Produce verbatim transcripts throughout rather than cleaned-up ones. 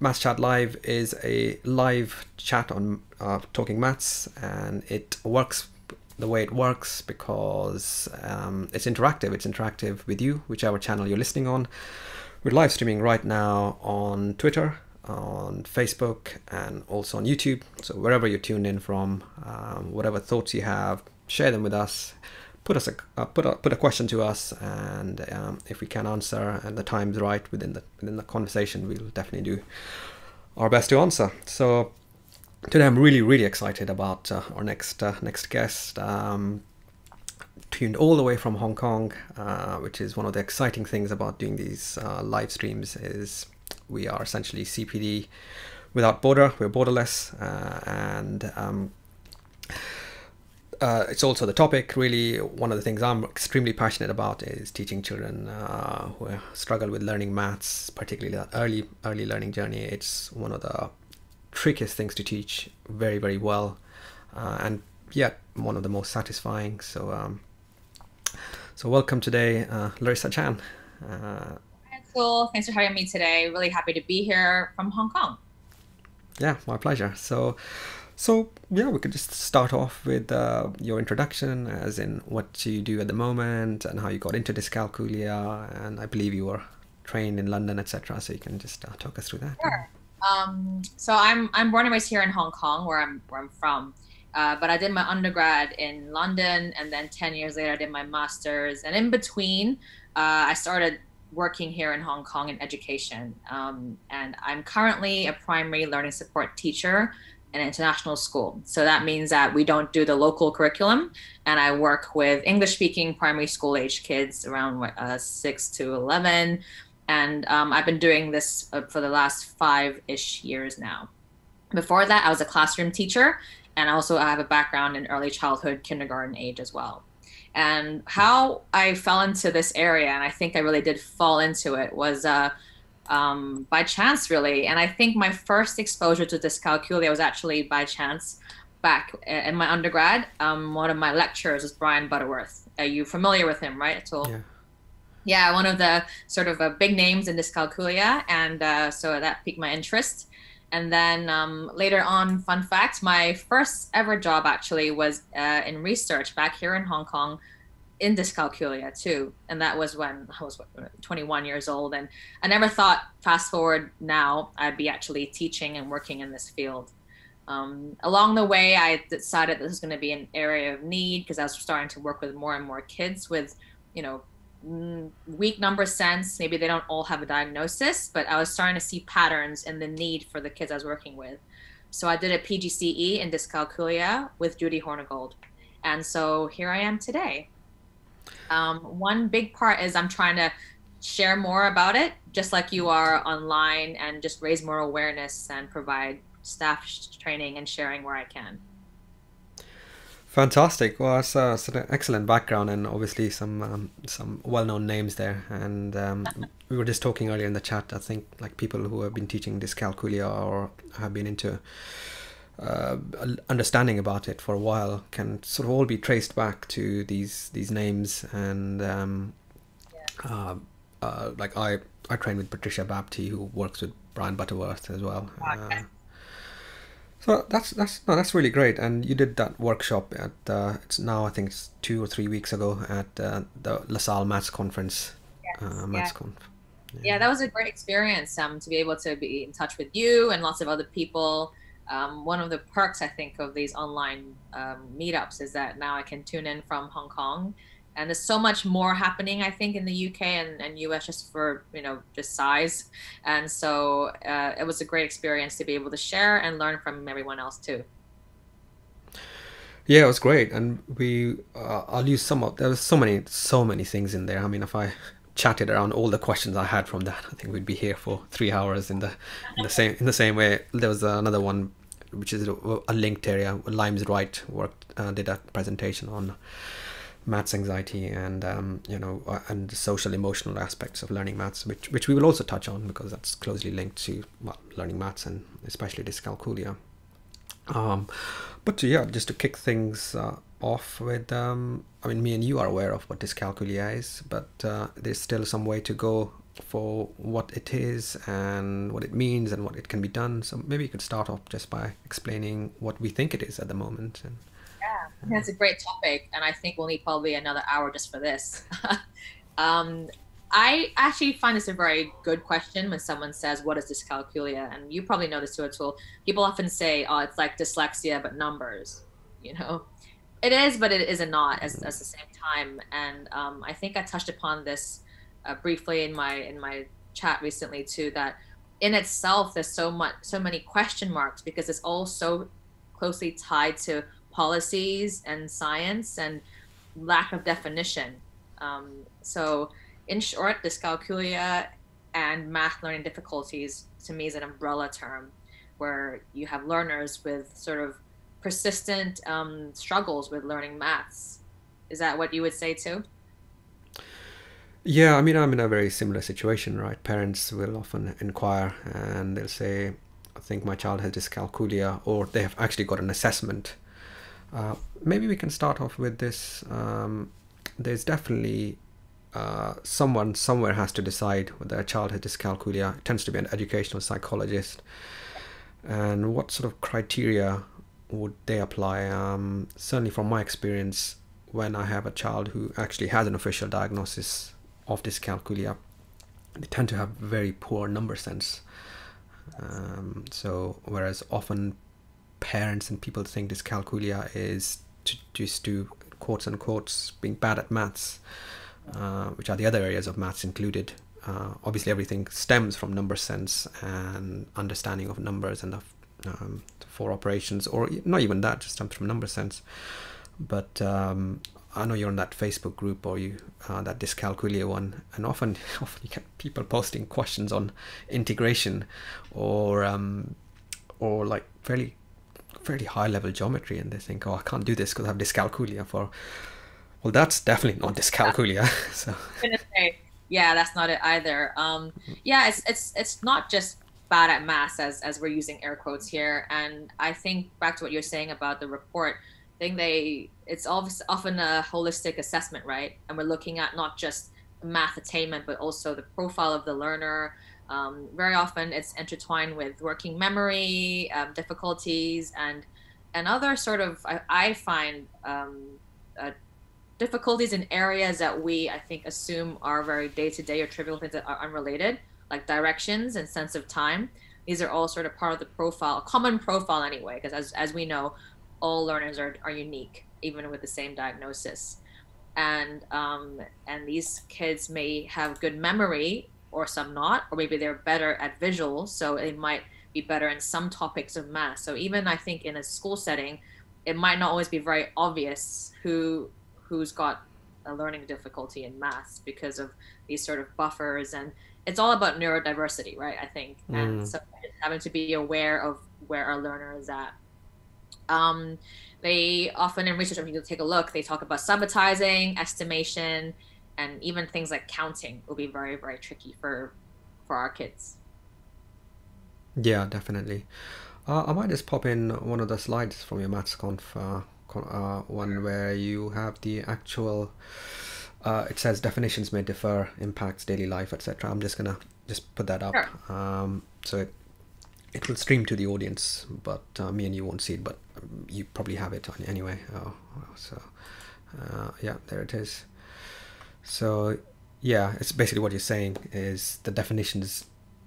Maths Chat Live is a live chat on uh, talking maths, and it works the way it works because um, it's interactive. It's interactive with you, whichever channel you're listening on. We're live streaming right now on Twitter, on Facebook, and also on YouTube. So wherever you're tuned in from, um, whatever thoughts you have, share them with us. Put us a uh, put a put a question to us, and um, if we can answer and the time's right within the within the conversation, we'll definitely do our best to answer. So today I'm really really excited about uh, our next uh, next guest. Um, tuned all the way from Hong Kong, uh, which is one of the exciting things about doing these uh, live streams is we are essentially C P D without border. We're borderless, uh, and um, Uh, it's also the topic. Really, one of the things I'm extremely passionate about is teaching children uh, who struggle with learning maths, particularly that early early learning journey. It's one of the trickiest things to teach very very well, uh, and yet one of the most satisfying. So, um, so welcome today, uh, Larissa Chan. Uh, Hi, Cool. Thanks for having me today. Really happy to be here from Hong Kong. yeah, my pleasure. So. So yeah, we could just start off with uh, your introduction, as in what you do at the moment and how you got into dyscalculia, and I believe you were trained in London, et cetera. So you can just uh, talk us through that. Sure. Um, so I'm I'm born and raised here in Hong Kong, where I'm where I'm from. Uh, but I did my undergrad in London, and then ten years later, I did my master's. And in between, uh, I started working here in Hong Kong in education. Um, and I'm currently a primary learning support teacher an international school. So that means that we don't do the local curriculum, and I work with English speaking primary school age kids around uh, six to eleven. And um, I've been doing this uh, for the last five-ish years now. Before that, I was a classroom teacher, and also I have a background in early childhood, kindergarten age as well. And how I fell into this area, and I think I really did fall into it, was uh, um, by chance, really. And I think my first exposure to dyscalculia was actually by chance back in my undergrad. Um, one of my lecturers was Brian Butterworth. Are you familiar with him, right, at all? Yeah. Yeah, one of the sort of uh, big names in dyscalculia. And uh, so that piqued my interest. And then um, later on, fun fact, my first ever job actually was uh, in research back here in Hong Kong in dyscalculia too. And that was when I was twenty-one years old. And I never thought, fast forward now, I'd be actually teaching and working in this field. Um, along the way, I decided this was going to be an area of need because I was starting to work with more and more kids with, you know, weak number sense. Maybe they don't all have a diagnosis, but I was starting to see patterns in the need for the kids I was working with. So I did a P G C E in dyscalculia with Judy Hornigold. And so here I am today. Um, one big part is I'm trying to share more about it, just like you are online, and just raise more awareness and provide staff training and sharing where I can. Fantastic. Well, it's, uh, it's an excellent background, and obviously some um, some well-known names there. And um, we were just talking earlier in the chat. I think like people who have been teaching dyscalculia or have been into uh, understanding about it for a while can sort of all be traced back to these these names. And um, Yeah. uh, uh, like I I trained with Patricia Bapty, who works with Brian Butterworth as well. Uh, So that's that's no, that's really great. And you did that workshop at uh, it's now I think it's two or three weeks ago at uh, the LaSalle Maths Conference. Yes. Uh, Yeah. Maths Conf. Yeah, Yeah. that was a great experience, um, to be able to be in touch with you and lots of other people. Um, one of the perks, I think, of these online um, meetups is that now I can tune in from Hong Kong. And there's so much more happening, I think, in the U K and, and U S just for, you know, just size. And so uh, it was a great experience to be able to share and learn from everyone else too. Yeah, it was great, and we uh, I'll use some of there was so many so many things in there. I mean, if I chatted around all the questions I had from that, I think we'd be here for three hours in the in the same in the same way. There was another one, which is a, a linked area. Limes Wright worked uh, did a presentation on maths anxiety and um, you know uh, and the social emotional aspects of learning maths, which which we will also touch on because that's closely linked to well, learning maths and especially dyscalculia. Um, but yeah, just to kick things uh, off with, um, I mean, me and you are aware of what dyscalculia is, but uh, there's still some way to go for what it is and what it means and what it can be done. So maybe you could start off just by explaining what we think it is at the moment. And Yeah, that's a great topic, and I think we'll need probably another hour just for this. um, I actually find this a very good question when someone says, "What is dyscalculia?" And you probably know this too, Atul. People often say, "Oh, it's like dyslexia but numbers." You know, it is, but it isn't not as at the same time. And um, I think I touched upon this uh, briefly in my in my chat recently too. That in itself, there's so much, so many question marks because it's all so closely tied to policies and science and lack of definition. Um, so, in short, dyscalculia and math learning difficulties to me is an umbrella term where you have learners with sort of persistent um, struggles with learning maths. Is that what you would say too? yeah, I mean, I'm in a very similar situation, right? Parents will often inquire and they'll say, I think my child has dyscalculia, or they have actually got an assessment. Uh, maybe we can start off with this. Um, there's definitely uh, someone somewhere has to decide whether a child has dyscalculia. It tends to be an educational psychologist. And what sort of criteria would they apply? Um, certainly, from my experience, when I have a child who actually has an official diagnosis of dyscalculia, they tend to have very poor number sense. Um, so, whereas often parents and people think dyscalculia is to, just to quotes and quotes being bad at maths, uh, which are the other areas of maths included. Uh, obviously, everything stems from number sense and understanding of numbers and the um, four operations, or not even that, just stems from number sense. But um, I know you're on that Facebook group, or you uh, that dyscalculia one, and often often you get people posting questions on integration, or um, or like fairly fairly high level geometry, and they think, oh, I can't do this because I have dyscalculia. For well, that's definitely not dyscalculia. So I'm gonna say, yeah, that's not it either. Um, yeah, it's it's it's not just bad at maths as as we're using air quotes here. And I think back to what you're saying about the report, I think they it's always often a holistic assessment, right? And we're looking at not just math attainment, but also the profile of the learner. Um, very often, it's intertwined with working memory um, difficulties and and other sort of I, I find um, uh, difficulties in areas that we, I think, assume are very day to day or trivial things that are unrelated, like directions and sense of time. These are all sort of part of the profile, a common profile anyway, because as, as we know, all learners are, are unique, even with the same diagnosis. And um, and these kids may have good memory or some not, or maybe they're better at visual, so they might be better in some topics of math. So even I think in a school setting, it might not always be very obvious who who's got a learning difficulty in maths because of these sort of buffers. And it's all about neurodiversity, right? I think. And mm, so having to be aware of where our learner is at. Um, they often in research, if you take a look, they talk about subitizing, estimation, and even things like counting will be very, very tricky for for our kids. yeah, definitely. Uh, I might just pop in one of the slides from your maths conf, uh, con- uh, one where you have the actual. Uh, it says definitions may differ, impacts daily life, et cetera. I'm just gonna just put that up, Sure. um, so it it will stream to the audience, but uh, me and you won't see it. But um, you probably have it on anyway. Oh, so uh, yeah, there it is. So yeah, it's basically what you're saying is the definitions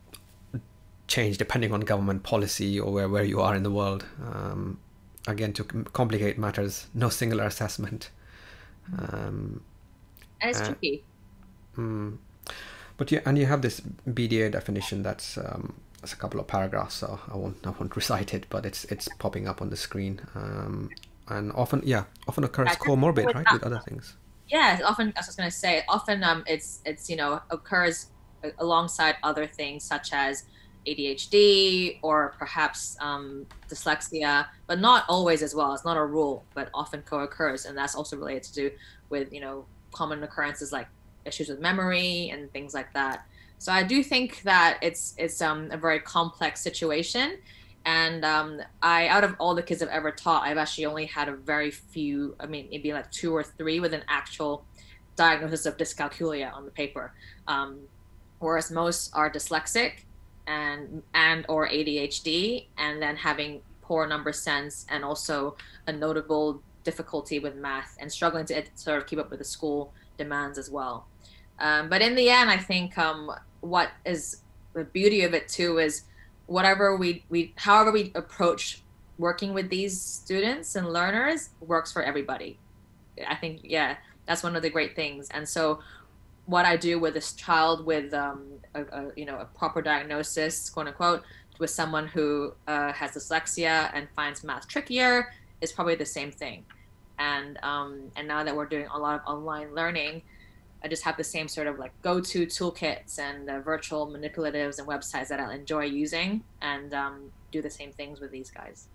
change depending on government policy or where, where you are in the world. Um, again, to com- complicate matters, no singular assessment. Um, And it's uh, tricky. mm, but yeah, and you have this B D A definition that's um, it's a couple of paragraphs, so I won't I won't recite it, but it's it's popping up on the screen. Um, and often, yeah, often occurs Yeah, just comorbid, with right, that with other things. yeah, often I was going to say often um it's it's you know occurs alongside other things such as A D H D or perhaps um, dyslexia, but not always as well. It's not a rule, but often co-occurs, and that's also related to do with you know common occurrences like issues with memory and things like that. So I do think that it's it's um, a very complex situation, and um, I, out of all the kids I've ever taught, I've actually only had a very few, I mean, maybe like two or three with an actual diagnosis of dyscalculia on the paper. Um, whereas most are dyslexic and and or A D H D, and then having poor number sense and also a notable difficulty with math and struggling to sort of keep up with the school demands as well. Um, but in the end, I think um, what is the beauty of it too is whatever we we however we approach working with these students and learners works for everybody. I think, yeah, that's one of the great things. And so what I do with this child with um, a, a, you know, a proper diagnosis, quote unquote, with someone who uh, has dyslexia and finds math trickier is probably the same thing. And um, and now that we're doing a lot of online learning, I just have the same sort of like go-to toolkits and uh, virtual manipulatives and websites that I'll enjoy using, and um, do the same things with these guys.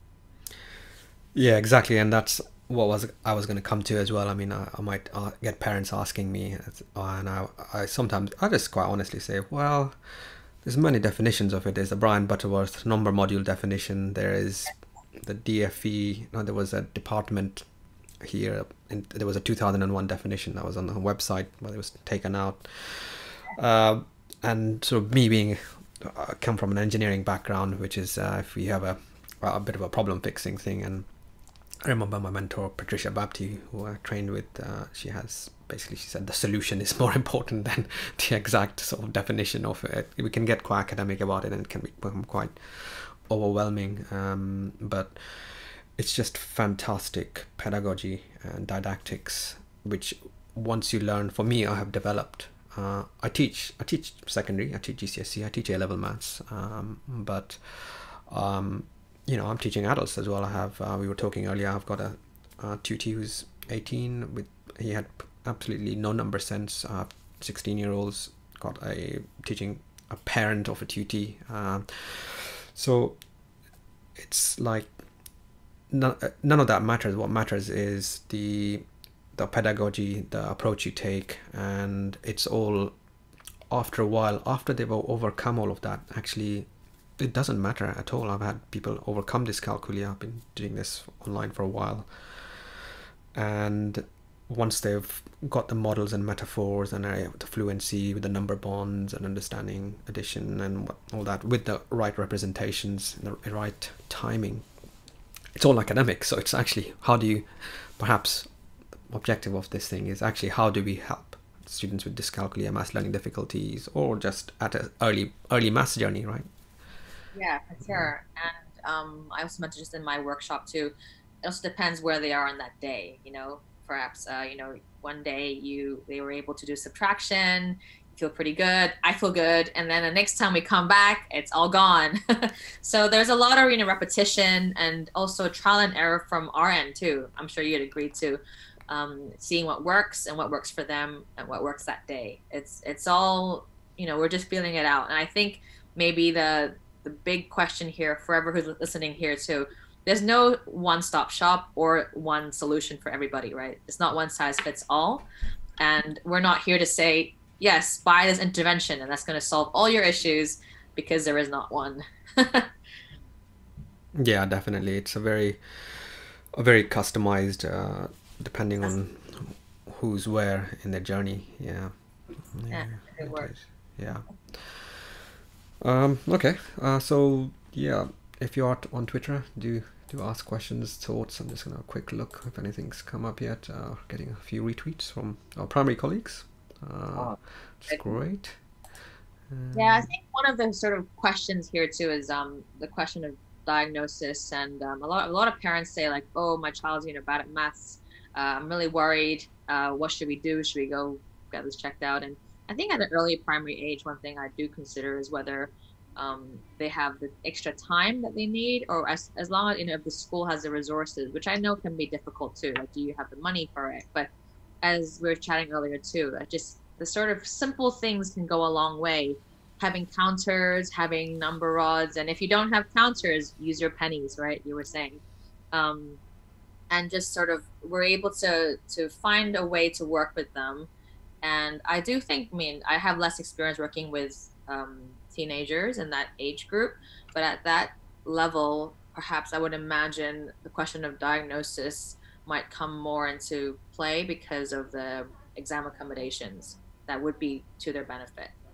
Yeah, exactly, and that's what was I was going to come to as well. I mean, I, I might uh, get parents asking me, and I, I sometimes I just quite honestly say, well, there's many definitions of it. There's the Brian Butterworth number module definition. There is the D F E. No, there was a department here. And there was a two thousand one definition that was on the website, but it was taken out. Uh, and so me being, I come from an engineering background, which is uh, if we have a, a bit of a problem fixing thing. And I remember my mentor, Patricia Bapti, who I trained with, uh, she has basically, she said the solution is more important than the exact sort of definition of it. We can get quite academic about it and it can become quite overwhelming. Um, but it's just fantastic pedagogy and didactics, which once you learn, for me, I have developed. Uh, I teach, I teach secondary, I teach G C S E, I teach A-level maths, um, but um, you know, I'm teaching adults as well. I have, uh, we were talking earlier, I've got a, a tutee who's eighteen with, he had absolutely no number sense, uh, sixteen year olds, got a teaching a parent of a tutee. Um, so it's like, none, none of that matters. What matters is the, the pedagogy, the approach you take, and it's all after a while, after they've overcome all of that, actually, it doesn't matter at all. I've had people overcome dyscalculia. I've been doing this online for a while. And once they've got the models and metaphors and uh, the fluency with the number bonds and understanding addition and what, all that with the right representations, the right timing, it's all academic. So it's actually, how do you, perhaps objective of this thing is actually how do we help students with dyscalculia, math learning difficulties, or just at an early early math journey, right? Yeah, for sure. And um, I also mentioned just in my workshop too, it also depends where they are on that day. You know, perhaps uh, you know, one day you they were able to do subtraction, you feel pretty good, I feel good, and then the next time we come back, it's all gone. So there's a lot of, you know, repetition and also trial and error from our end too. I'm sure you'd agree too. Um, seeing what works and what works for them and what works that day. It's it's all, you know, we're just feeling it out. And I think maybe the the big question here for who's listening here too, there's no one-stop shop or one solution for everybody, right? It's not one size fits all. And we're not here to say, yes, buy this intervention and that's going to solve all your issues, because there is not one. Yeah, definitely. It's a very, a very customized, uh, depending That's, on who's where in their journey. Yeah. yeah, Yeah, it it is. works. Yeah. Um, okay. Uh, so yeah, if you are t- on Twitter, do do ask questions, thoughts. I'm just gonna have a quick look if anything's come up yet. Uh, getting a few retweets from our primary colleagues. Uh, Oh, which is great. yeah, I Um, think one of the sort of questions here too is um the question of diagnosis, and um, a lot a lot of parents say like, oh, my child's, you know, bad at maths. Uh, I'm really worried. Uh, what should we do? Should we go get this checked out? And I think at an early primary age, one thing I do consider is whether um, they have the extra time that they need, or as as long as, you know, if the school has the resources, which I know can be difficult too. Like, do you have the money for it? But as we were chatting earlier too, I just the sort of simple things can go a long way. Having counters, having number rods, and if you don't have counters, use your pennies, right? You were saying. Um, and just sort of we're able to to find a way to work with them. And I do think, I mean, I have less experience working with um, teenagers in that age group, but at that level, perhaps I would imagine the question of diagnosis might come more into play because of the exam accommodations that would be to their benefit.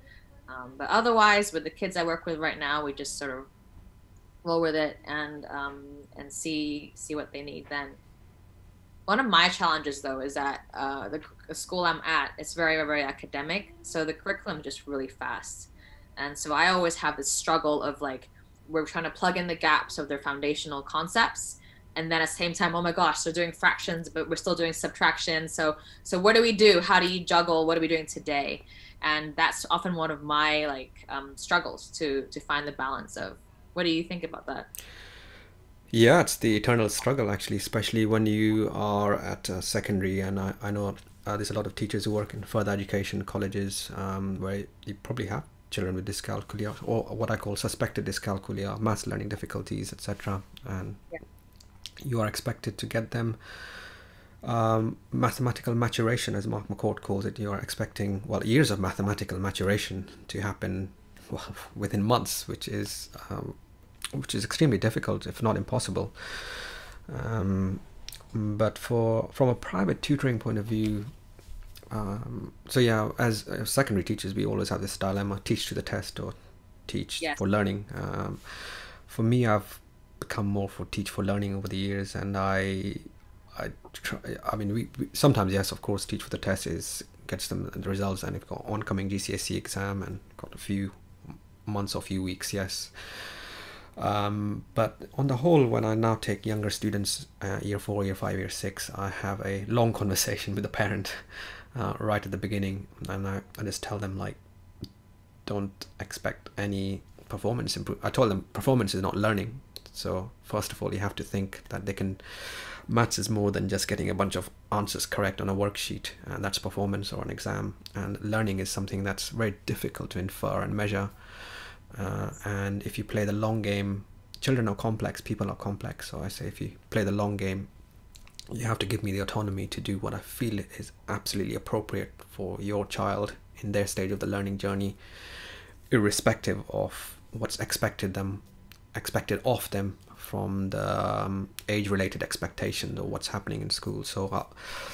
Um, but otherwise, with the kids I work with right now, we just sort of roll with it and um, and see see what they need then. One of my challenges though is that uh, the, the school I'm at, it's very very academic, so the curriculum just really fast, and so I always have this struggle of like we're trying to plug in the gaps of their foundational concepts, and then at the same time, oh my gosh, they're doing fractions, but we're still doing subtraction. So so what do we do? How do you juggle? What are we doing today? And that's often one of my like um, struggles to to find the balance of. What do you think about that? Yeah, it's the eternal struggle actually, especially when you are at uh, secondary. And I, I know uh, there's a lot of teachers who work in further education colleges um, where you probably have children with dyscalculia or what I call suspected dyscalculia, maths learning difficulties, et cetera. And Yeah. you are expected to get them um, mathematical maturation, as Mark McCourt calls it. You are expecting, well, years of mathematical maturation to happen well, within months, which is um, which is extremely difficult, if not impossible. Um, but for from a private tutoring point of view, um, so yeah, as, as secondary teachers, we always have this dilemma: teach to the test or teach Yes. for learning. Um, for me, I've become more for teach for learning over the years, and I, I try. I mean, we, we sometimes yes, of course, teach for the test is gets them the results, and we've got oncoming G C S E exam and got a few months or few weeks, yes. Um, but on the whole, when I now take younger students, uh, year four, year five, year six, I have a long conversation with the parent uh, right at the beginning, and I, I just tell them like, don't expect any performance improve. I told them performance is not learning. So first of all, you have to think that they can. Maths is more than just getting a bunch of answers correct on a worksheet, and that's performance or an exam. And learning is something that's very difficult to infer and measure. Uh, and if you play the long game, children are complex, people are complex. So I say if you play the long game, you have to give me the autonomy to do what I feel is absolutely appropriate for your child in their stage of the learning journey, irrespective of what's expected them, expected of them from the um, age-related expectations or what's happening in school. So, uh,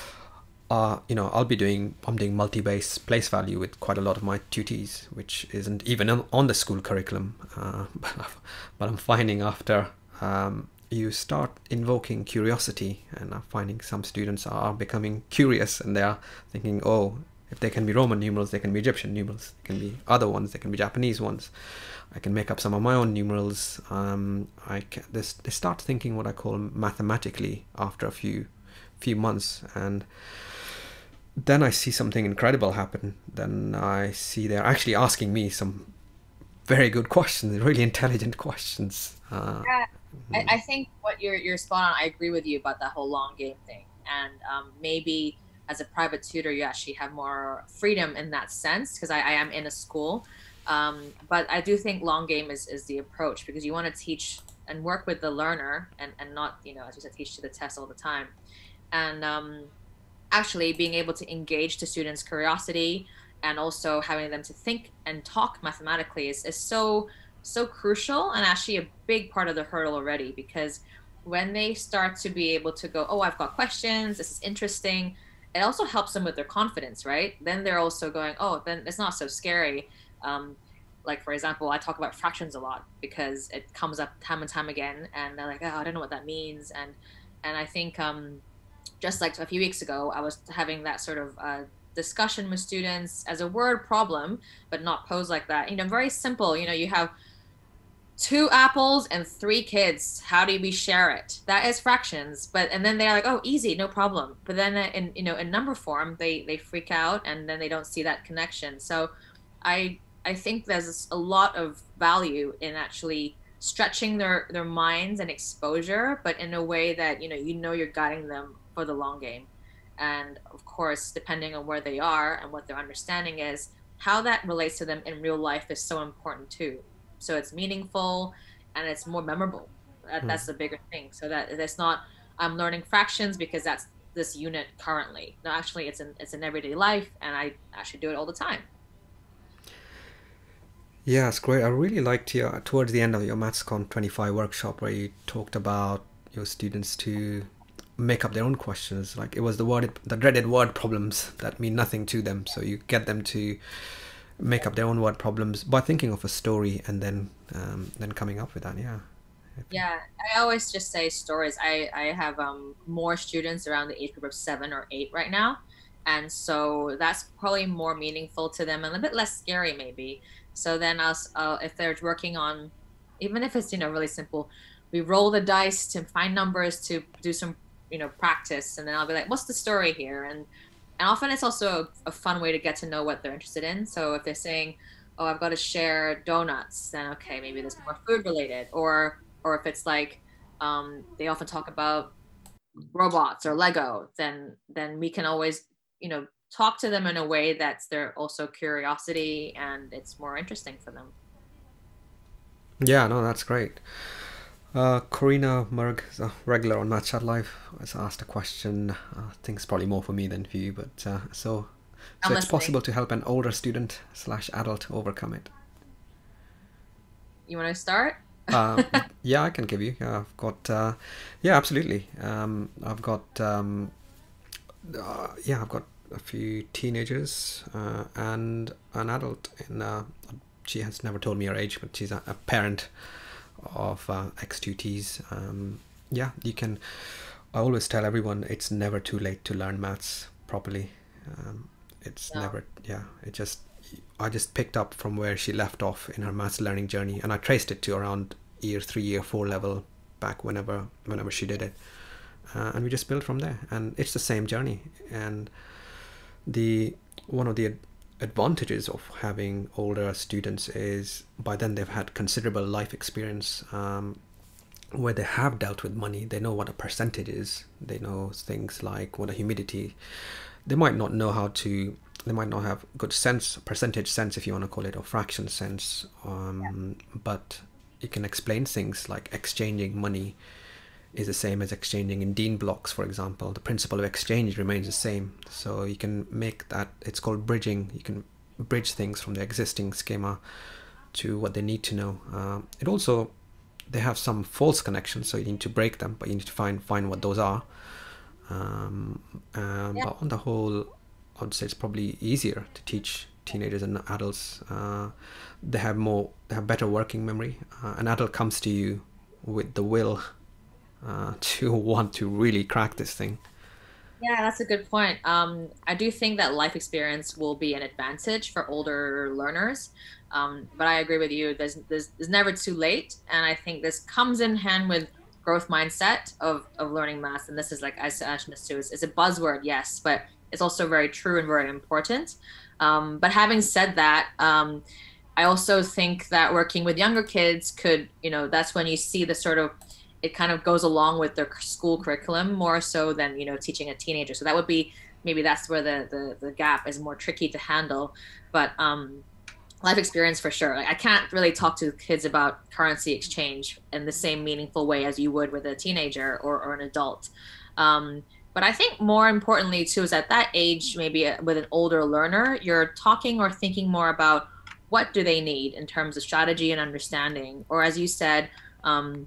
uh, you know, I'll be doing, I'm doing multi-base place value with quite a lot of my tutees, which isn't even on, on the school curriculum. Uh, but, but I'm finding after um, you start invoking curiosity, and I'm finding some students are becoming curious, and they are thinking, oh, if they can be Roman numerals, they can be Egyptian numerals, they can be other ones, they can be Japanese ones. I can make up some of my own numerals. Um, I can, they, they start thinking what I call mathematically after a few few months, and then I see something incredible happen. Then I see they're actually asking me some very good questions, really intelligent questions. Uh, Yeah, I, I think what you're you're spot on. I agree with you about that whole long game thing, and um, maybe as a private tutor, you actually have more freedom in that sense because I, I am in a school. Um, but I do think long game is is the approach because you want to teach and work with the learner and and not, you know, as you said, teach to the test all the time. And um, actually being able to engage the students' curiosity and also having them to think and talk mathematically is, is so so crucial and actually a big part of the hurdle already because when they start to be able to go, oh, I've got questions, this is interesting, it also helps them with their confidence, right? Then they're also going, oh, then it's not so scary. Um, like for example, I talk about fractions a lot because it comes up time and time again, and they're like, oh, I don't know what that means, and and I think um, just like a few weeks ago, I was having that sort of uh, discussion with students as a word problem, but not posed like that. You know, very simple. You know, you have two apples and three kids. How do we share it? That is fractions. But and then they're like, oh, easy, no problem. But then in you know in number form, they they freak out and then they don't see that connection. So I I think there's a lot of value in actually stretching their their minds and exposure, but in a way that you know you know you're guiding them for the long game. And of course, depending on where they are and what their understanding is, how that relates to them in real life is so important too. So it's meaningful and it's more memorable. That, hmm. that's the bigger thing. So that it's not I'm learning fractions because that's this unit currently. No, actually, it's in it's in everyday life, and I actually do it all the time. Yeah, it's great. I really liked your towards the end of your MathsCon twenty-five workshop where you talked about your students to make up their own questions. Like it was the word, the dreaded word problems that mean nothing to them. So you get them to make up their own word problems by thinking of a story and then um, then coming up with that. Yeah. Yeah, I always just say stories. I I have um more students around the age group of seven or eight right now, and so that's probably more meaningful to them and a bit less scary maybe. So then I'll, s- uh, if they're working on, even if it's you know really simple, we roll the dice to find numbers to do some you know practice, and then I'll be like, what's the story here? And and often it's also a, a fun way to get to know what they're interested in. So if they're saying, oh, I've got to share donuts, then okay, maybe there's more food related, or or if it's like um, they often talk about robots or Lego, then then we can always you know talk to them in a way that's their also curiosity and it's more interesting for them. Yeah, no, that's great. Uh, Corina Murg is a regular on Match Chat Live. Has asked a question. Uh, I think it's probably more for me than for you, but uh, so I'm so it's listening. possible to help an older student slash adult overcome it. You want to start? Um, yeah, I can give you. Yeah, I've got. Uh, yeah, absolutely. Um, I've got. Um, uh, yeah, I've got a few teenagers uh, and an adult. In uh, she has never told me her age, but she's a, a parent of uh, X two Ts. Um, yeah, you can. I always tell everyone it's never too late to learn maths properly. Um, it's No. never. Yeah, it just. I just picked up from where she left off in her maths learning journey, and I traced it to around year three, year four level back whenever whenever she did it, uh, and we just built from there. And it's the same journey. And the one of the advantages of having older students is by then they've had considerable life experience, um, where they have dealt with money. They know what a percentage is. They know things like what a humidity. They might not know how to. They might not have good sense, percentage sense, if you want to call it, or fraction sense. Um, but you can explain things like exchanging money is the same as exchanging in Dean blocks, for example. The principle of exchange remains the same. So you can make that, it's called bridging. You can bridge things from the existing schema to what they need to know. Uh, it also, they have some false connections, so you need to break them, but you need to find find what those are. Um, um, Yeah. but on the whole, I would say it's probably easier to teach teenagers and adults. Uh, they have more, they have better working memory. Uh, an adult comes to you with the will uh, to want to really crack this thing. Yeah, that's a good point. Um, I do think that life experience will be an advantage for older learners. Um, but I agree with you. There's, there's, there's never too late. And I think this comes in hand with growth mindset of, of learning math. And this is like, I mentioned this too, it's, it's a buzzword, yes, but it's also very true and very important. Um, but having said that, um, I also think that working with younger kids could, you know, that's when you see the sort of it kind of goes along with their school curriculum more so than you know teaching a teenager. So that would be maybe that's where the the, the gap is more tricky to handle. But um, life experience for sure. Like, I can't really talk to kids about currency exchange in the same meaningful way as you would with a teenager or, or an adult. Um, but I think more importantly too is at that age, maybe uh, with an older learner, you're talking or thinking more about what do they need in terms of strategy and understanding, or as you said, um,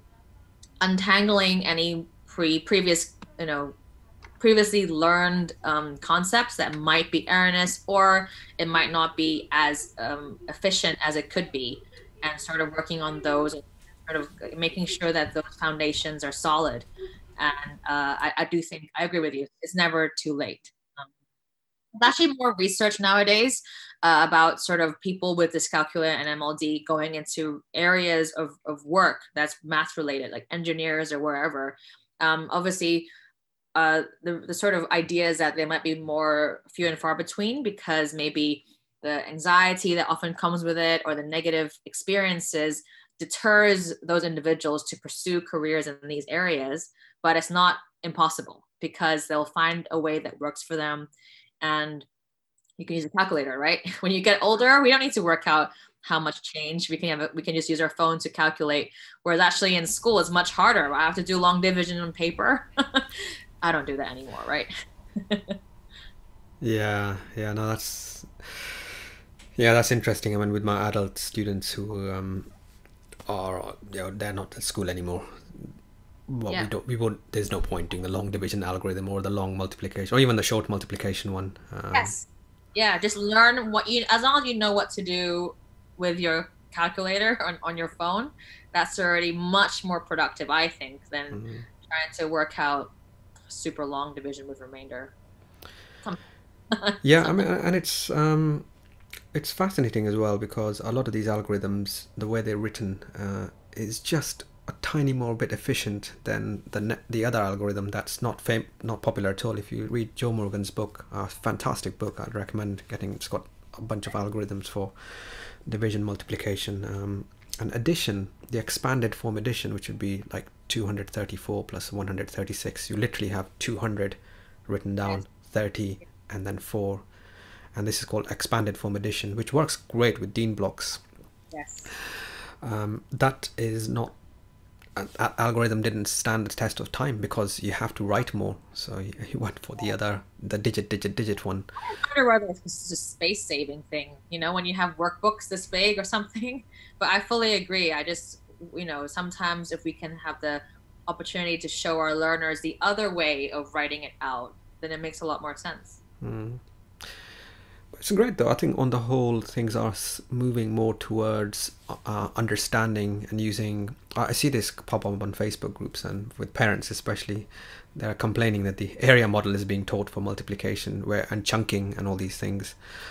untangling any pre previous you know previously learned um, concepts that might be erroneous or it might not be as um, efficient as it could be, and sort of working on those and sort of making sure that those foundations are solid. And uh, I, I do think I agree with you, it's never too late. um, there's actually more research nowadays uh, about sort of people with dyscalculia and M L D going into areas of, of work that's math related, like engineers or wherever. Um, obviously, uh, the, the sort of ideas that they might be more few and far between because maybe the anxiety that often comes with it or the negative experiences deters those individuals to pursue careers in these areas. But it's not impossible because they'll find a way that works for them. And you can use a calculator, right? When you get older, we don't need to work out how much change we can have. We can just use our phone to calculate. Whereas actually in school, it's much harder. I have to do long division on paper. I don't do that anymore, right? Yeah, yeah, no, that's yeah, that's interesting. I mean, with my adult students who um, are, you know, they're not at school anymore. Well, we Yeah. don't, we won't. There's no point doing the long division algorithm or the long multiplication or even the short multiplication one. Um, Yes. Yeah, just learn what you, as long as you know what to do with your calculator on, on your phone, that's already much more productive, I think, than Mm. trying to work out super long division with remainder. Some, Yeah, I some, mean, and it's um, it's fascinating as well because a lot of these algorithms, the way they're written, uh, is just a tiny more bit efficient than the ne- the other algorithm that's not fam- not popular at all. If you read Joe Morgan's book, a fantastic book, I'd recommend getting. It's got a bunch of algorithms for division, multiplication, um, and addition. The expanded form addition, which would be like two hundred thirty-four plus one hundred thirty-six. You literally have two hundred written down, thirty, and then four, and this is called expanded form addition, which works great with Dean blocks. yes. Um, that is not a- algorithm didn't stand the test of time because you have to write more. So he, he went for the other, the digit, digit, digit one. I wonder whether it's just a space saving thing, you know, when you have workbooks this big or something. But I fully agree. I just, you know, sometimes if we can have the opportunity to show our learners the other way of writing it out, then it makes a lot more sense. Mm. It's great though. I think on the whole, things are moving more towards uh, understanding and using. I see this pop up on Facebook groups and with parents especially. They're complaining that the area model is being taught for multiplication, where and chunking and all these things.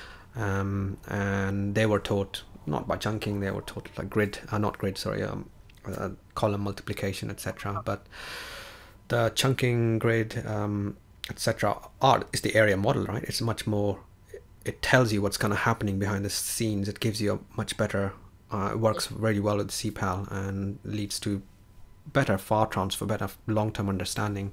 Um, and they were taught not by chunking; they were taught like grid, uh, not grid, sorry, um, uh, column multiplication, et cetera. But the chunking, grid, um, et cetera, are is the area model, right? It's much more. It tells you what's kind of happening behind the scenes. It gives you a much better. Uh, it works very well with C P A L and leads to better file transfer, better long-term understanding.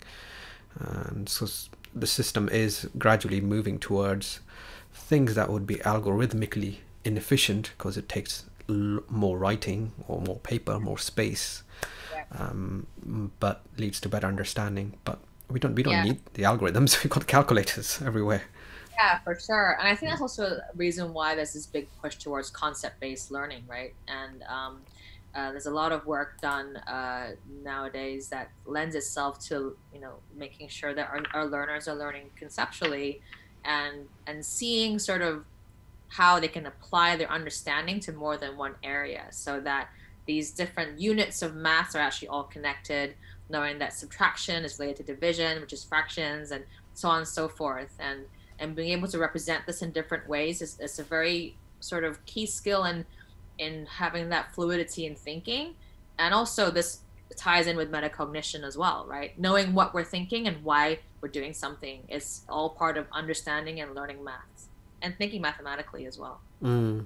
And so the system is gradually moving towards things that would be algorithmically inefficient because it takes l- more writing or more paper, more space, Yeah. um, but leads to better understanding. But we don't we don't Yeah. need the algorithms. We've got calculators everywhere. Yeah, for sure. And I think that's also a reason why there's this big push towards concept-based learning, right? And um, uh, there's a lot of work done uh, nowadays that lends itself to, you know, making sure that our, our learners are learning conceptually and and seeing sort of how they can apply their understanding to more than one area so that these different units of math are actually all connected, knowing that subtraction is related to division, which is fractions, and so on and so forth. And and being able to represent this in different ways is, is a very sort of key skill in in having that fluidity in thinking. And also this ties in with metacognition as well, right? Knowing what we're thinking and why we're doing something is all part of understanding and learning maths and thinking mathematically as well. Mm,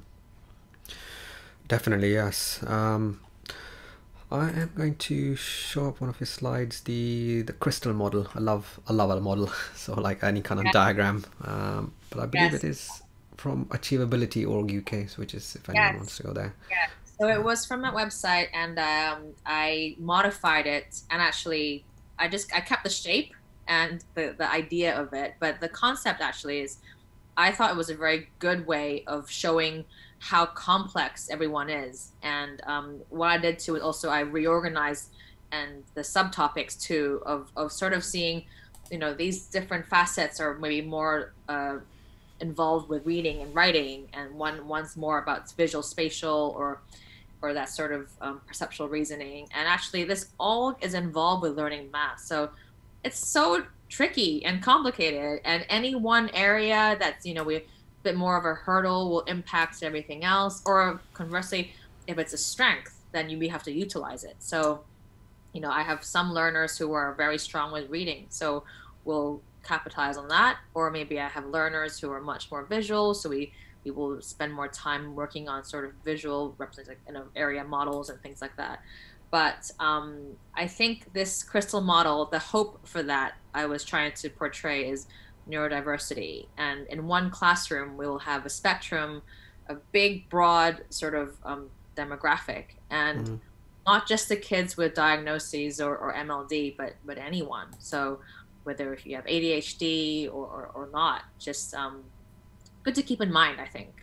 definitely, yes. Um, I am going to show up one of his slides, the the crystal model. I love I love a model, so like any kind of Yeah. diagram. Um, but I believe it Yes. is from achievability dot org U K, which is if anyone wants Yes. to go there. Yeah. So it was from that website, and um, I modified it, and actually, I just I kept the shape and the the idea of it, but the concept actually is I thought it was a very good way of showing how complex everyone is. And um, what I did too is also I reorganized and the subtopics too of, of sort of seeing, you know, these different facets are maybe more uh, involved with reading and writing, and one one's more about visual, spatial, or or that sort of um, perceptual reasoning. And actually, this all is involved with learning math. So it's so tricky and complicated, and any one area that's, you know, we a bit more of a hurdle will impact everything else. Or conversely, if it's a strength, then you we have to utilize it. So you know, I have some learners who are very strong with reading, so we'll capitalize on that. Or maybe I have learners who are much more visual, so we we will spend more time working on sort of visual represent, you know, area models and things like that. But um, I think this crystal model, the hope for that I was trying to portray is neurodiversity. And in one classroom, we'll have a spectrum, a big, broad sort of um, demographic, and Mm. not just the kids with diagnoses or, or M L D, but but anyone. So whether if you have A D H D or, or, or not, just um, good to keep in mind, I think.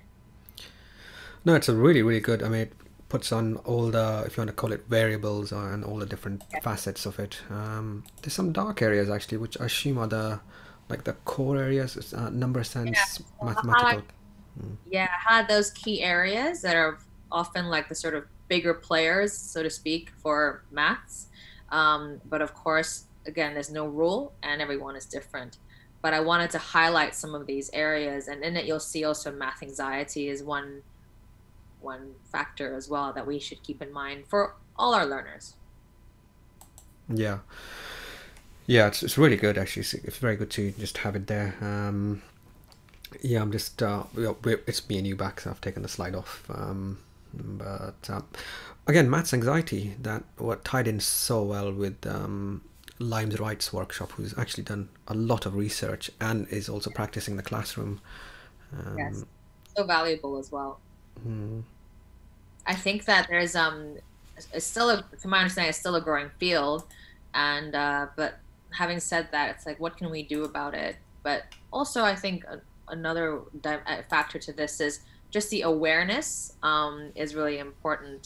No, it's a really really good. I mean, it puts on all the, if you want to call it, variables and all the different Yeah. facets of it. Um, there's some dark areas actually, which I assume are the like the core areas, uh, number Yeah. sense, So I highlight, mathematical. yeah, I highlight those key areas that are often like the sort of bigger players, so to speak, for maths. Um, but of course, again, there's no rule and everyone is different. But I wanted to highlight some of these areas, and in it you'll see also math anxiety is one one factor as well that we should keep in mind for all our learners. Yeah, yeah, it's, it's really good actually. It's, it's very good to just have it there. Um, yeah, I'm just uh, we, we, it's me and you back, so I've taken the slide off. Um, but uh, again, maths anxiety, that what tied in so well with um, Limes Wright's workshop, who's actually done a lot of research and is also practicing the classroom. Yes, Um, so valuable as well. mm, I think that there's um it's still a to my understanding it's still a growing field, and uh, but having said that, it's like what can we do about it? But also, I think a, another di- uh, factor to this is just the awareness um, is really important.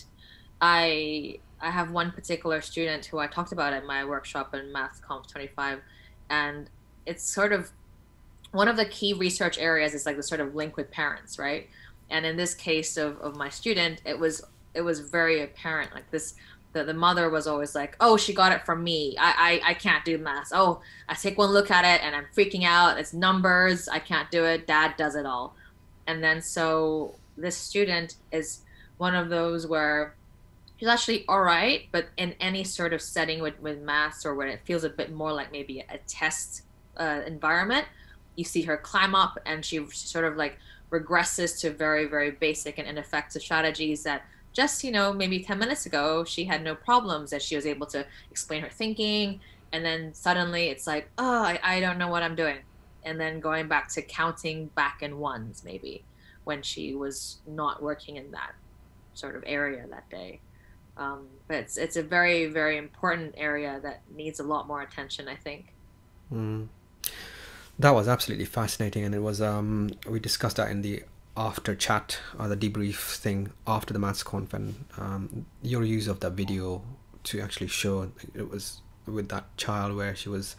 I I have one particular student who I talked about at my workshop in Math Conf twenty-five, and it's sort of one of the key research areas is like the sort of link with parents, right? And in this case of, of my student, it was it was very apparent. Like this, the, the mother was always like, "Oh, she got it from me. I, I I can't do math. Oh, I take one look at it and I'm freaking out. It's numbers. I can't do it. Dad does it all." And then so this student is one of those where she's actually all right, but in any sort of setting with, with maths or when it feels a bit more like maybe a test uh, environment, you see her climb up and she sort of like regresses to very, very basic and ineffective strategies that just, you know, maybe ten minutes ago, she had no problems that she was able to explain her thinking. And then suddenly it's like, oh, I, I don't know what I'm doing. And then going back to counting back in ones, maybe when she was not working in that sort of area that day. Um, but it's it's a very, very important area that needs a lot more attention, I think. mm. That was absolutely fascinating, and it was um, we discussed that in the after chat or the debrief thing after the maths conf, and um, your use of that video to actually show it was with that child where she was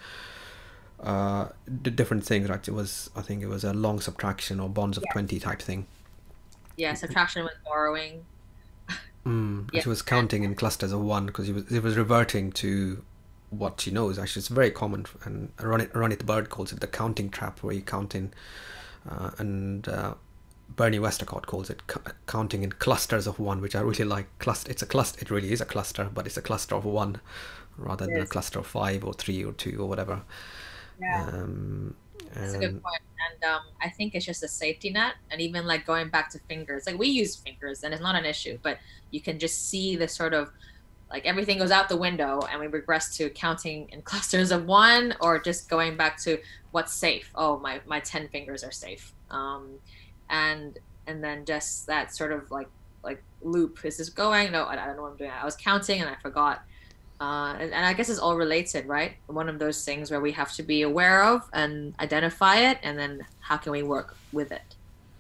uh, the different things, right? It was, I think it was a long subtraction or bonds of Yeah. twenty type thing. Yeah, subtraction with borrowing. Mm. Yeah. She was counting in clusters of one because it was it was reverting to what she knows. Actually, it's very common, and Ronit Ronit Bird calls it the counting trap, where you count in, uh, and uh, Bernie Westcott calls it c- counting in clusters of one, which I really like. Cluster, it's a cluster. It really is a cluster, but it's a cluster of one rather than a Yes. cluster of five or three or two or whatever. Yeah. Um, That's a good and point. And um, I think it's just a safety net. And even like going back to fingers, like we use fingers and it's not an issue, but you can just see the sort of like everything goes out the window and we regress to counting in clusters of one or just going back to what's safe. Oh, my, my ten fingers are safe. Um, and, and then just that sort of like, like loop is this going? No, I, I don't know what I'm doing. I was counting and I forgot. Uh, and, and I guess it's all related, right? One of those things where we have to be aware of and identify it, and then how can we work with it?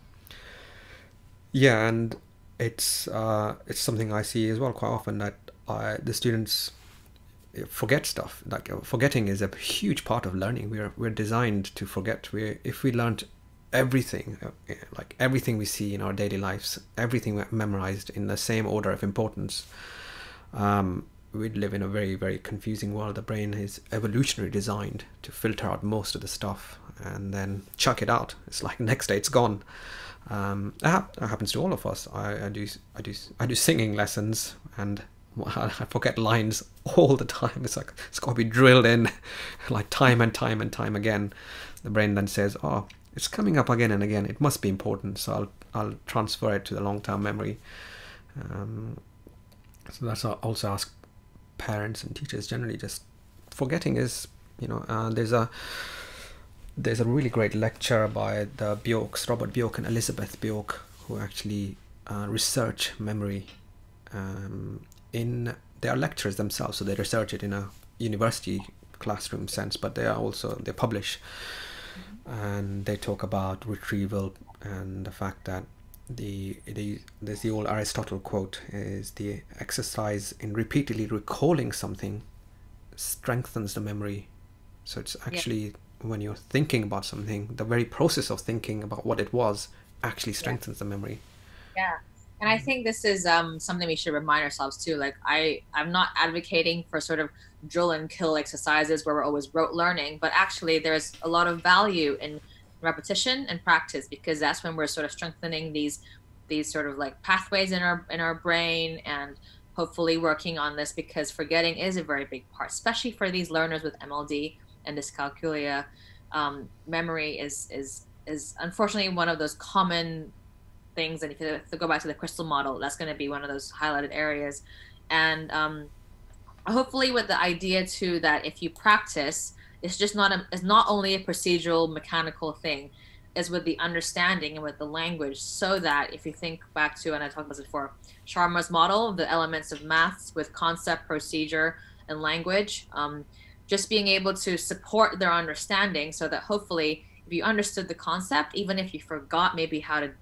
yeah, and it's uh, it's something I see as well quite often, that I, the students forget stuff. Like uh, forgetting is a huge part of learning. We're we're designed to forget. We if we learned everything, uh, like everything we see in our daily lives, everything we memorized in the same order of importance, um, we'd live in a very, very confusing world. The brain is evolutionary designed to filter out most of the stuff and then chuck it out. It's like next day it's gone. Um, that, that happens to all of us. I, I do I do I do singing lessons, and I forget lines all the time. It's like it's got to be drilled in, like time and time and time again. The brain then says, "Oh, it's coming up again and again. It must be important, so I'll I'll transfer it to the long-term memory." Um, so that's I also ask parents and teachers generally. Just forgetting is, you know, uh, there's a there's a really great lecture by the Bjorks, Robert Bjork and Elizabeth Bjork, who actually uh, research memory. Um, in they are lecturers themselves, so they research it in a university classroom sense, but they are also they publish, and they talk about retrieval and the fact that the, the there's the old Aristotle quote is the exercise in repeatedly recalling something strengthens the memory. So it's Yeah. actually when you're thinking about something, the very process of thinking about what it was actually Yeah. strengthens the memory. Yeah. And I think this is um, something we should remind ourselves too. Like I, I'm not advocating for sort of drill and kill exercises where we're always rote learning, but actually there's a lot of value in repetition and practice, because that's when we're sort of strengthening these these sort of like pathways in our in our brain, and hopefully working on this, because forgetting is a very big part, especially for these learners with M L D and dyscalculia. Um, memory is is is unfortunately one of those common things. And if you go back to the crystal model, that's going to be one of those highlighted areas. And um, hopefully with the idea too that if you practice, it's just not a, it's not only a procedural mechanical thing, is with the understanding and with the language, so that if you think back to, and I talked about this before, Sharma's model, the elements of maths with concept, procedure, and language, um, just being able to support their understanding, so that hopefully if you understood the concept, even if you forgot maybe how to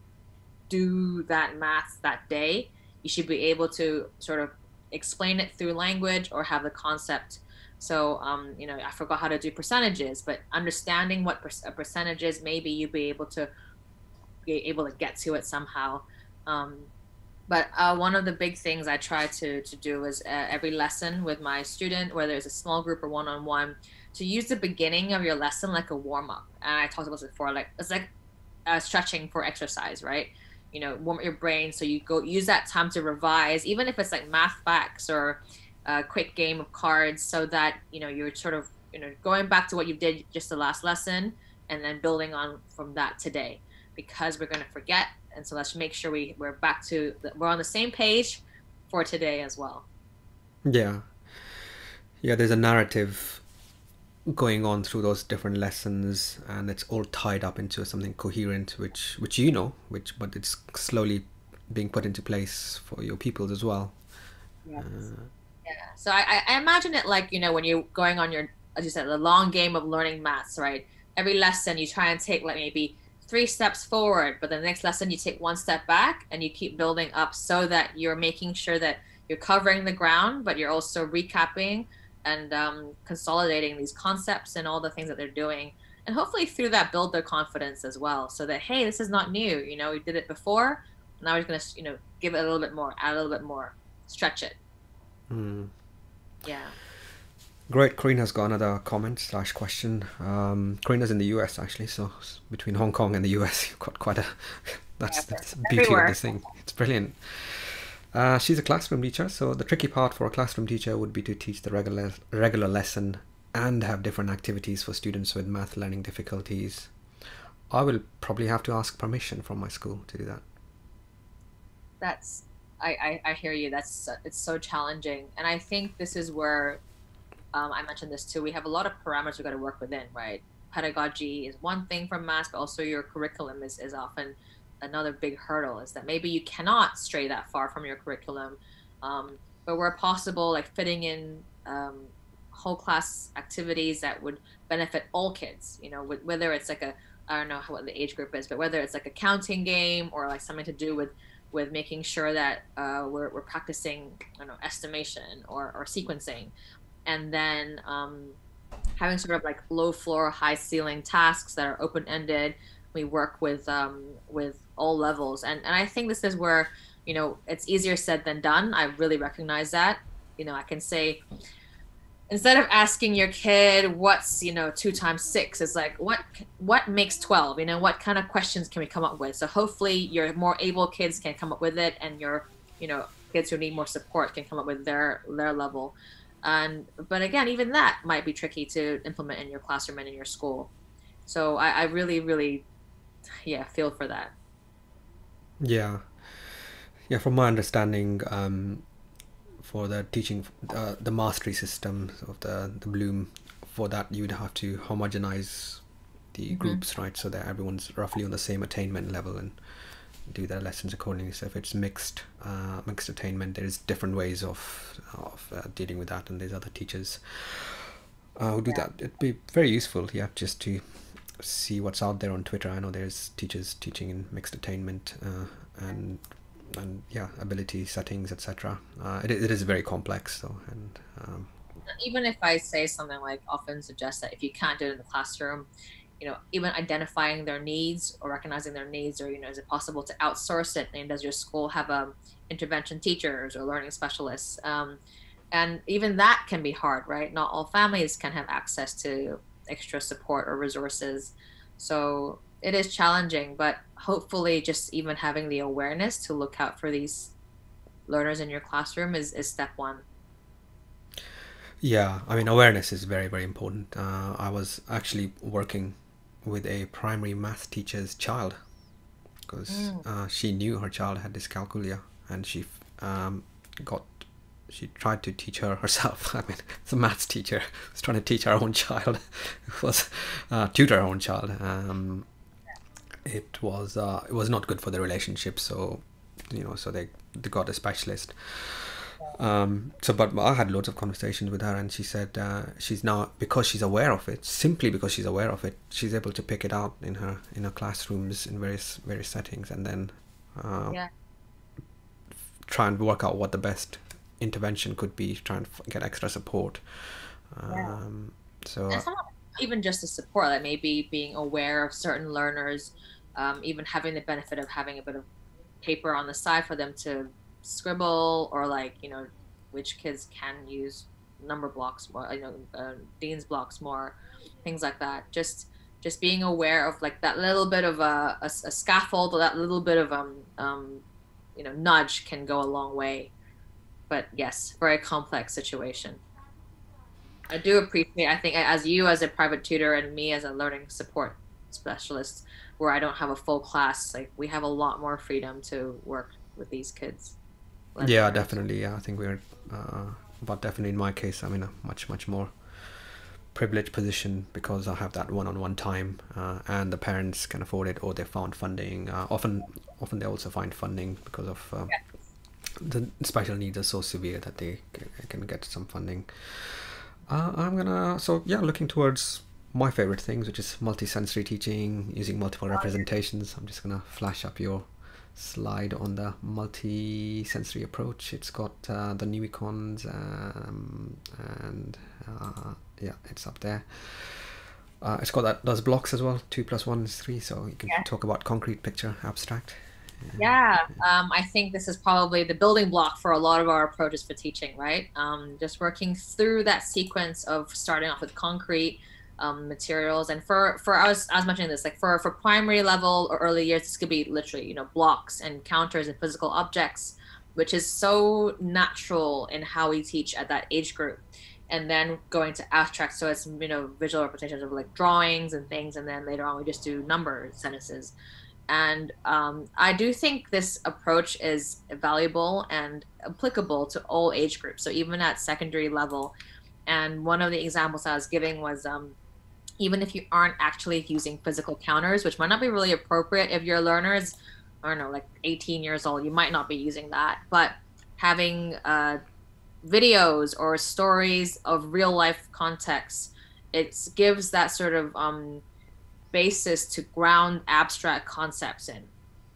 do that math that day, you should be able to sort of explain it through language or have the concept. So, um, you know, I forgot how to do percentages, but understanding what per- a percentage is, maybe you'd be able to be able to get to it somehow. Um, but uh, one of the big things I try to to do is uh, every lesson with my student, whether it's a small group or one on one, to use the beginning of your lesson like a warm up. And I talked about this before, like it's like uh, stretching for exercise, right? You know, warm up your brain, so you go use that time to revise, even if it's like math facts or a quick game of cards, so that you know you're sort of you know going back to what you did just the last lesson, and then building on from that today, because we're going to forget. And so let's make sure we we're back to the, we're on the same page for today as well. Yeah. Yeah, there's a narrative going on through those different lessons, and it's all tied up into something coherent, which which you know which but it's slowly being put into place for your pupils as well. Yes. uh, Yeah. So I, I imagine it like, you know, when you're going on your, as you said, the long game of learning maths, right? Every lesson you try and take like maybe three steps forward, but the next lesson you take one step back, and you keep building up, so that you're making sure that you're covering the ground, but you're also recapping and um, consolidating these concepts and all the things that they're doing. And hopefully through that build their confidence as well, so that, hey, this is not new. You know, we did it before. Now we're going to, you know, give it a little bit more, add a little bit more, stretch it. mm. Yeah. Great. Corinne has got another comment slash question. um Corinne's in the U S actually, so between Hong Kong and the U S you've got quite a that's, Yeah, that's the beauty everywhere. of this thing. It's brilliant. Uh, she's a classroom teacher, so the tricky part for a classroom teacher would be to teach the regular regular lesson and have different activities for students with math learning difficulties. I will probably have to ask permission from my school to do that. That's I, I I hear you. That's it's so challenging, and I think this is where um, I mentioned this too. We have a lot of parameters we got to work within, right? Pedagogy is one thing from math, but also your curriculum is is often another big hurdle. Is that maybe you cannot stray that far from your curriculum, um, but where possible, like fitting in um, whole class activities that would benefit all kids. You know, whether it's like a I don't know how, what the age group is, but whether it's like a counting game or like something to do with with making sure that uh, we're, we're practicing, I don't know, estimation or, or sequencing, and then um, having sort of like low floor, high ceiling tasks that are open ended. We work with um, with all levels, and and I think this is where you know it's easier said than done. I really recognize that. You know, I can say, instead of asking your kid what's you know two times six, it's like what what makes twelve. You know, what kind of questions can we come up with? So hopefully your more able kids can come up with it, and your you know kids who need more support can come up with their their level. And but again, even that might be tricky to implement in your classroom and in your school. So I, I really really yeah feel for that. Yeah. Yeah, from my understanding, um, for the teaching, uh, the mastery system of the, the Bloom, for that you'd have to homogenize the Mm-hmm. groups, right? So that everyone's roughly on the same attainment level and do their lessons accordingly. So if it's mixed, uh, mixed attainment, there's different ways of of uh, dealing with that, and there's other teachers uh, who do Yeah. that. It'd be very useful, yeah, just to see what's out there on Twitter. I know there's teachers teaching in mixed attainment, uh, and and yeah, ability settings, et cetera. Uh, it it is very complex though, and um, even if I say something like often suggest that if you can't do it in the classroom, you know, even identifying their needs or recognizing their needs, or, you know, is it possible to outsource it? And does your school have um, intervention teachers or learning specialists? Um, and even that can be hard, right? Not all families can have access to extra support or resources. So it is challenging, but hopefully just even having the awareness to look out for these learners in your classroom is, is step one. Yeah, I mean, awareness is very, very important. Uh, I was actually working with a primary math teacher's child because Mm. uh, she knew her child had dyscalculia, and she um, got she tried to teach her herself. I mean, it's a maths teacher who's trying to teach her own child, was uh, tutor her own child. Um, it was uh, it was not good for the relationship. So, you know, so they they got a specialist. Um, so, but I had loads of conversations with her, and she said uh, she's now, because she's aware of it, simply because she's aware of it, she's able to pick it out in her in her classrooms in various various settings, and then uh, Yeah. try and work out what the best intervention could be, try and f- get extra support. Yeah. Um, so, And uh, some even just the support, like maybe being aware of certain learners, um, even having the benefit of having a bit of paper on the side for them to scribble, or like, you know, which kids can use number blocks more, you know, uh, Dean's blocks more, things like that. Just just being aware of like that little bit of a, a, a scaffold, or that little bit of um um you know, nudge can go a long way. But yes, very complex situation. I do appreciate, I think, as you as a private tutor and me as a learning support specialist, where I don't have a full class, like we have a lot more freedom to work with these kids, learn yeah, learners. definitely. Yeah, I think we're, uh, but definitely in my case, I'm in a much much more privileged position because I have that one-on-one time, uh, and the parents can afford it, or they found funding. Uh, often, often they also find funding because of um, the special needs are so severe that they c- can get some funding. Uh, I'm gonna so yeah, looking towards my favorite things, which is multi-sensory teaching using multiple representations. I'm just gonna flash up your slide on the multi-sensory approach. It's got uh, the new icons, um, and uh, yeah, it's up there. Uh, it's got that those blocks as well. Two plus one is three, so you can Yeah. talk about concrete, picture, abstract. Yeah, um, I think this is probably the building block for a lot of our approaches for teaching, right? Um, just working through that sequence of starting off with concrete um, materials, and for for I was I was mentioning this, like for for primary level or early years, this could be literally, you know, blocks and counters and physical objects, which is so natural in how we teach at that age group. And then going to abstract, so it's, you know, visual representations of like drawings and things, and then later on we just do number sentences. And um, I do think this approach is valuable and applicable to all age groups. So even at secondary level. And one of the examples I was giving was um, even if you aren't actually using physical counters, which might not be really appropriate if your learner is, I don't know, like eighteen years old, you might not be using that. But having uh, videos or stories of real life context, it gives that sort of um, basis to ground abstract concepts in.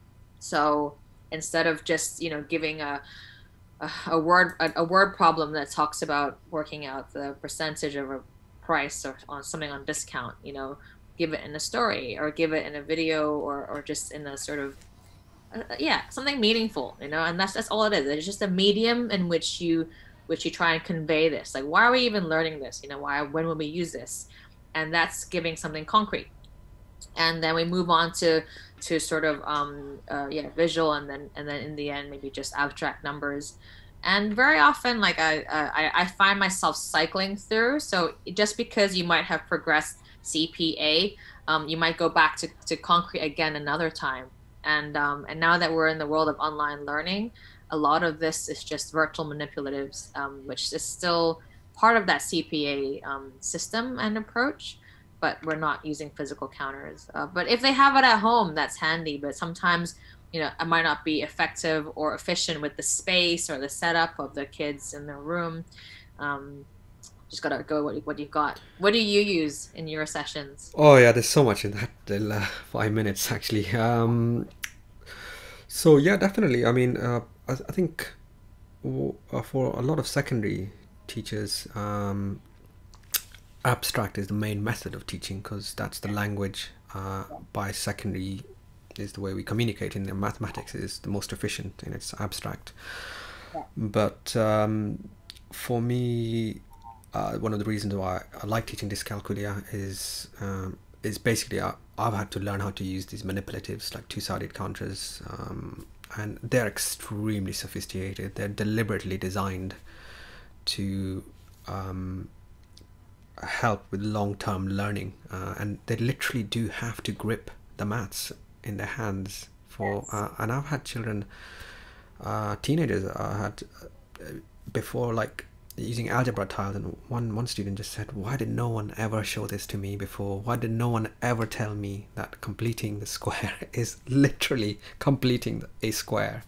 So instead of just, you know, giving a a, a word a, a word problem that talks about working out the percentage of a price or on something on discount, you know, give it in a story, or give it in a video, or or just in a sort of uh, yeah, something meaningful, you know. And that's that's all it is. It's just a medium in which you which you try and convey this. Like, why are we even learning this? You know, why, when will we use this? And that's giving something concrete. And then we move on to to sort of um uh, yeah, visual, and then and then in the end maybe just abstract numbers. And very often, like I, uh, I I find myself cycling through. So just because you might have progressed C P A, um, you might go back to, to concrete again another time. And um, and now that we're in the world of online learning, a lot of this is just virtual manipulatives, um, which is still part of that C P A um, system and approach, but we're not using physical counters. Uh, but if they have it at home, that's handy. But sometimes, you know, it might not be effective or efficient with the space or the setup of the kids in their room. Um, just gotta go what, what you've got. What do you use in your sessions? Oh yeah, there's so much in that little uh, five minutes actually. Um, so yeah, definitely. I mean, uh, I, I think w- uh, for a lot of secondary teachers, um, abstract is the main method of teaching because that's the language. Uh, by secondary is the way we communicate in the mathematics is the most efficient and it's abstract. Yeah. But um, for me, uh, one of the reasons why I like teaching dyscalculia is um, is basically I, I've had to learn how to use these manipulatives like two-sided counters, um, and they're extremely sophisticated. They're deliberately designed to um, help with long-term learning, uh, and they literally do have to grip the maths in their hands for. Yes. Uh, and I've had children, uh, teenagers. I had uh, before like using algebra tiles, and one one student just said, "Why did no one ever show this to me before? Why did no one ever tell me that completing the square is literally completing a square?"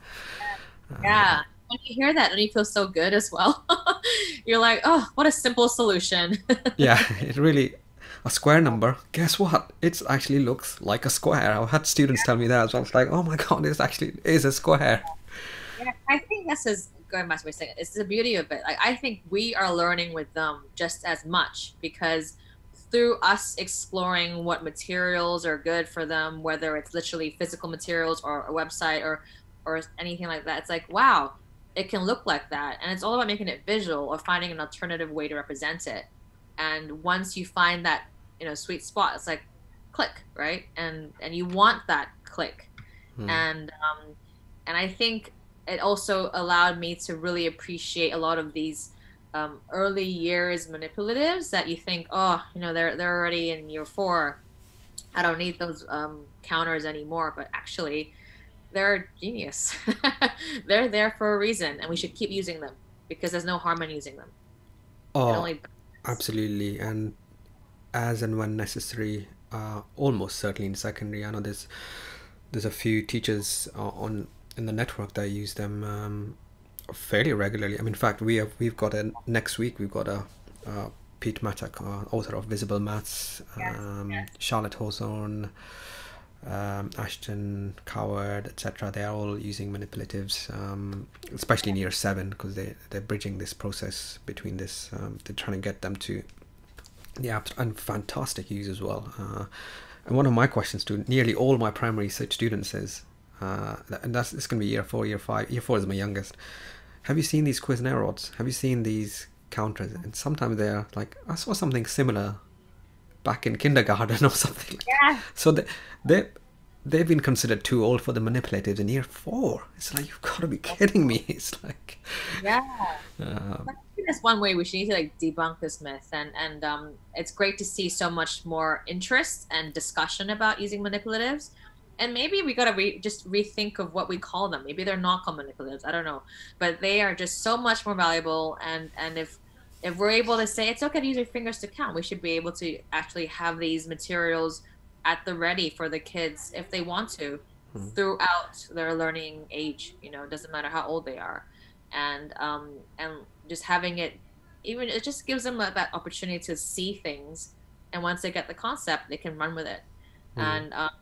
Yeah. When you hear that, and you feel so good as well. You're like, oh, what a simple solution. Yeah, it really, a square number, guess what? It actually looks like a square. I've had students tell me that as well. It's like, oh my God, this actually is a square. Yeah, I think this is going back to what you're saying. It's the beauty of it. Like, I think we are learning with them just as much because through us exploring what materials are good for them, whether it's literally physical materials or a website or or anything like that, it's like, wow, it can look like that. And it's all about making it visual or finding an alternative way to represent it. And once you find that, you know, sweet spot, it's like click, right? And and you want that click. Hmm. And um and I think it also allowed me to really appreciate a lot of these um, early years manipulatives that you think, oh, you know, they're they're already in year four. I don't need those um, counters anymore. But actually, they're genius. They're there for a reason, and we should keep using them because there's no harm in using them. It Oh, only absolutely. And as and when necessary, uh, almost certainly in secondary. I know there's there's a few teachers uh, on in the network that use them um, fairly regularly. I mean, in fact, we have we've got a next week we've got a, uh Pete Matak, uh, author of Visible Maths, Yes, um, yes. Charlotte Hawthorne, um, Ashton Coward, et cetera. They are all using manipulatives, um, especially in year seven, because they they're bridging this process between this. Um, they're trying to get them to the apps, and fantastic use as well. Uh, and one of my questions to nearly all my primary students is, uh, and that's it's going to be year four, year five. Year four is my youngest. Have you seen these Cuisenaire rods? Have you seen these counters? And sometimes they're like, I saw something similar back in kindergarten or something. Yeah. So they, they, they've been considered too old for the manipulatives in year four. It's like, you've got to be kidding me. It's like, Yeah. um, I think that's one way we should need to like debunk this myth, and and um, it's great to see so much more interest and discussion about using manipulatives. And maybe we gotta re- just rethink of what we call them. Maybe they're not called manipulatives. I don't know, but they are just so much more valuable. And and if if we're able to say it's okay to use your fingers to count, we should be able to actually have these materials at the ready for the kids if they want to Hmm. throughout their learning age. You know, it doesn't matter how old they are, and um and just having it, even it just gives them that, that opportunity to see things, and once they get the concept, they can run with it. Hmm. And um,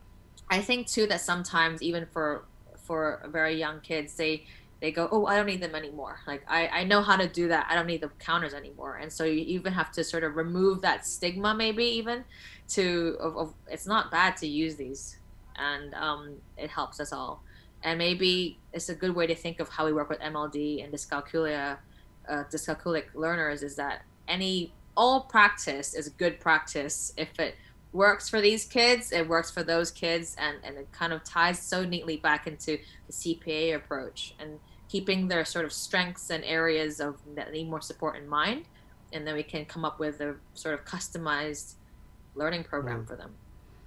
I think too that sometimes even for for very young kids, they they go, oh, I don't need them anymore. Like I I know how to do that. I don't need the counters anymore. And so you even have to sort of remove that stigma, maybe even to of, of it's not bad to use these, and um, it helps us all. And maybe it's a good way to think of how we work with M L D and dyscalculia, uh, dyscalculic learners, is that any all practice is good practice. If it works for these kids, it works for those kids, and, and it kind of ties so neatly back into the C P A approach and keeping their sort of strengths and areas of that need more support in mind, and then we can come up with a sort of customized learning program Mm. for them.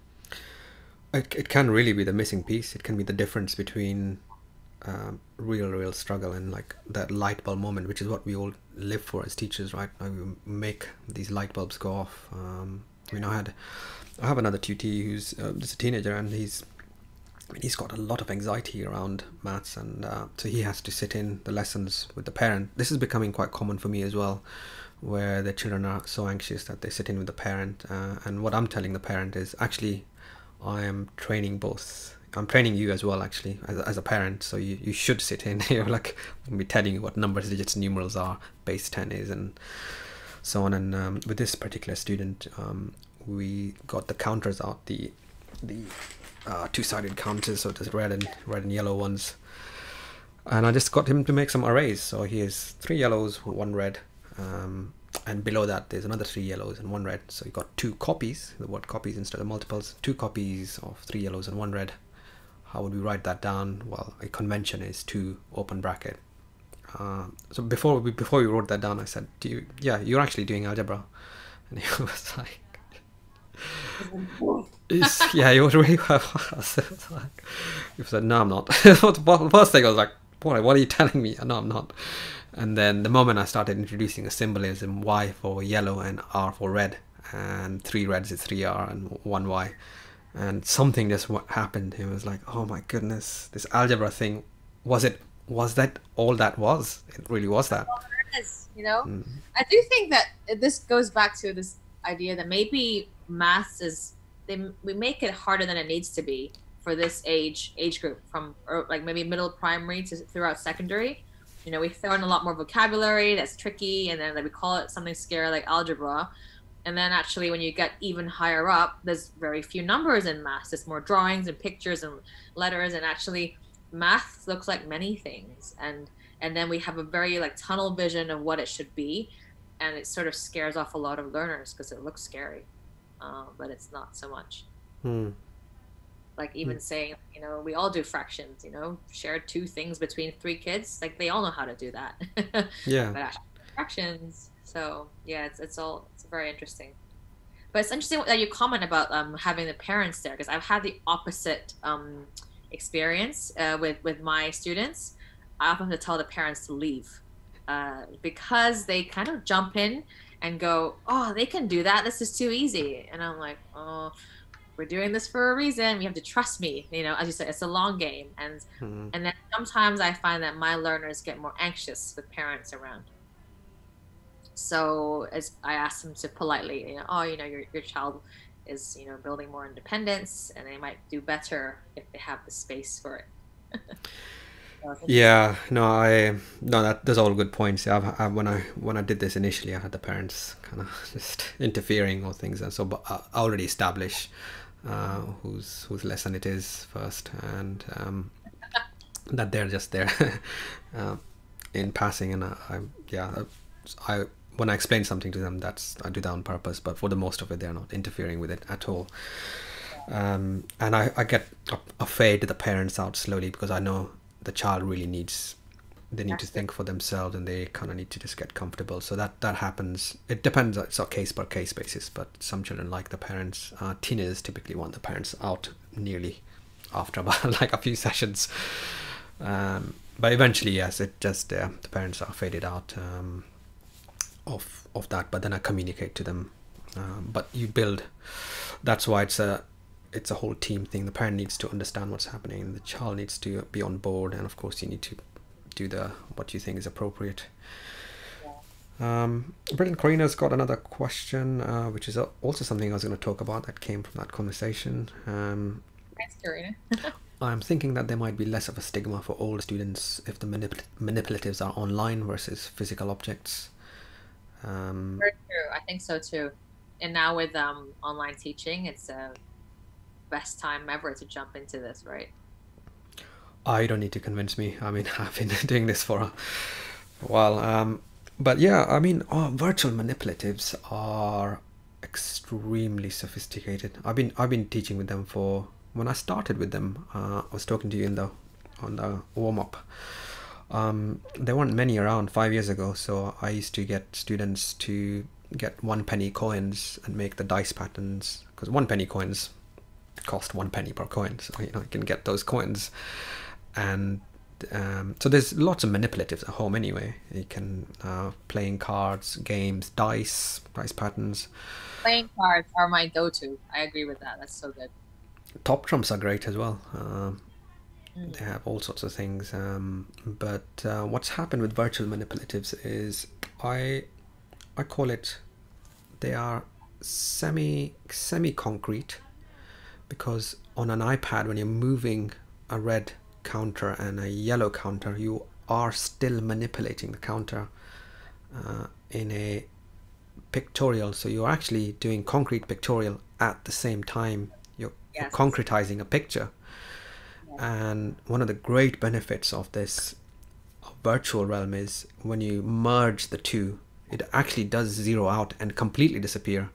It, it can really be the missing piece. It can be the difference between um, real, real struggle and like that light bulb moment, which is what we all live for as teachers, right? Like we make these light bulbs go off. Um, I mean, I had, I have another tutee who's uh, just a teenager, and he's, I mean, he's got a lot of anxiety around maths, and uh, so he has to sit in the lessons with the parent. This is becoming quite common for me as well, where the children are so anxious that they sit in with the parent. Uh, and what I'm telling the parent is actually, I am training both I'm training you as well, actually, as, a- as a parent. So you, you should sit in. You're like, I'll be telling you what numbers, digits, numerals are, base ten is, and so on. And um, with this particular student, um, we got the counters out, the the uh, two-sided counters, so there's red and red and yellow ones. And I just got him to make some arrays. So he has three yellows, one red, um, and below that there's another three yellows and one red. So you got two copies, the word copies instead of multiples, two copies of three yellows and one red. How would we write that down? Well, a convention is two open bracket. Uh, so before we before we wrote that down, I said, "Do you? Yeah, you're actually doing algebra," and he was like, "Is yeah, you was really." I said, like, he said, "No, I'm not." The first thing I was like, "What? What are you telling me?" No, I'm not. And then the moment I started introducing a symbolism, Y for yellow and R for red, and three reds is three R and one Y, and something just wa- happened. He was like, "Oh my goodness, this algebra thing, was it? Was that all that was? It really was that." It is, you know, Mm. I do think that this goes back to this idea that maybe maths is they we make it harder than it needs to be for this age age group from or like maybe middle primary to throughout secondary. You know, we throw in a lot more vocabulary that's tricky, and then like, we call it something scary like algebra. And then actually, when you get even higher up, there's very few numbers in maths. There's more drawings and pictures and letters, and actually, math looks like many things. And and then we have a very like tunnel vision of what it should be, and it sort of scares off a lot of learners because it looks scary, uh, but it's not so much. Mm. Like even saying, you know, we all do fractions. You know, share two things between three kids. Like they all know how to do that. Yeah. But actually, fractions. So yeah, it's it's all it's very interesting. But it's interesting that you comment about um, having the parents there because I've had the opposite um, experience uh, with with my students. I often have to tell the parents to leave uh, because they kind of jump in and go, "Oh, they can do that. This is too easy," and I'm like, "Oh, we're doing this for a reason. You have to trust me." You know, as you said, it's a long game, and Mm. and then sometimes I find that my learners get more anxious with parents around. So as I asked them to politely, you know, oh, you know, your your child is, you know, building more independence, and they might do better if they have the space for it. So it's interesting. Yeah, no, I no that those are all good points. Yeah, I've, I've, when I when I did this initially, I had the parents kind of just interfering or things, and so but I already established uh, whose whose lesson it is first, and um, that they're just there uh, in passing, and I, I yeah, I when I explain something to them, that's I do that on purpose, but for the most of it, they're not interfering with it at all. Um, and I, I get a, a fade the parents out slowly because I know the child really needs they need to That's good. think for themselves and they kind of need to just get comfortable. So that that happens. It depends. It's a case per case basis, but some children like the parents. Uh, teenagers typically want the parents out nearly after about like a few sessions. Um, but eventually, yes, it just uh, the parents are faded out um, of of that. But then I communicate to them. Um, but you build. That's why it's a it's a whole team thing. The parent needs to understand what's happening. The child needs to be on board, and of course, you need to do the what you think is appropriate. Um, Brilliant. Karina's got another question, uh, which is also something I was going to talk about that came from that conversation. Um, Thanks, Karina. I'm thinking that there might be less of a stigma for older students if the manip- manipulatives are online versus physical objects. Um, Very true. I think so too. And now with um, online teaching, it's a best time ever to jump into this, right? I don't need to convince me. I mean, I've been doing this for a while. Um, but yeah, I mean, oh, virtual manipulatives are extremely sophisticated. I've been I've been teaching with them for when I started with them. Uh, I was talking to you in the on the warm up. Um, there weren't many around five years ago, so I used to get students to get one penny coins and make the dice patterns because one penny coins cost one penny per coin, so you know you can get those coins. And um, so there's lots of manipulatives at home anyway. You can uh, playing cards, games, dice, dice patterns. Playing cards are my go-to. I agree with that. That's so good. Top trumps are great as well. Um, Mm. they have all sorts of things. Um, but uh, what's happened with virtual manipulatives is I I call it they are semi semi concrete, because on an iPad, when you're moving a red counter and a yellow counter, you are still manipulating the counter uh, in a pictorial. So you're actually doing concrete pictorial at the same time. You're, you're Yes. concretizing a picture. And one of the great benefits of this virtual realm is when you merge the two, it actually does zero out and completely disappear.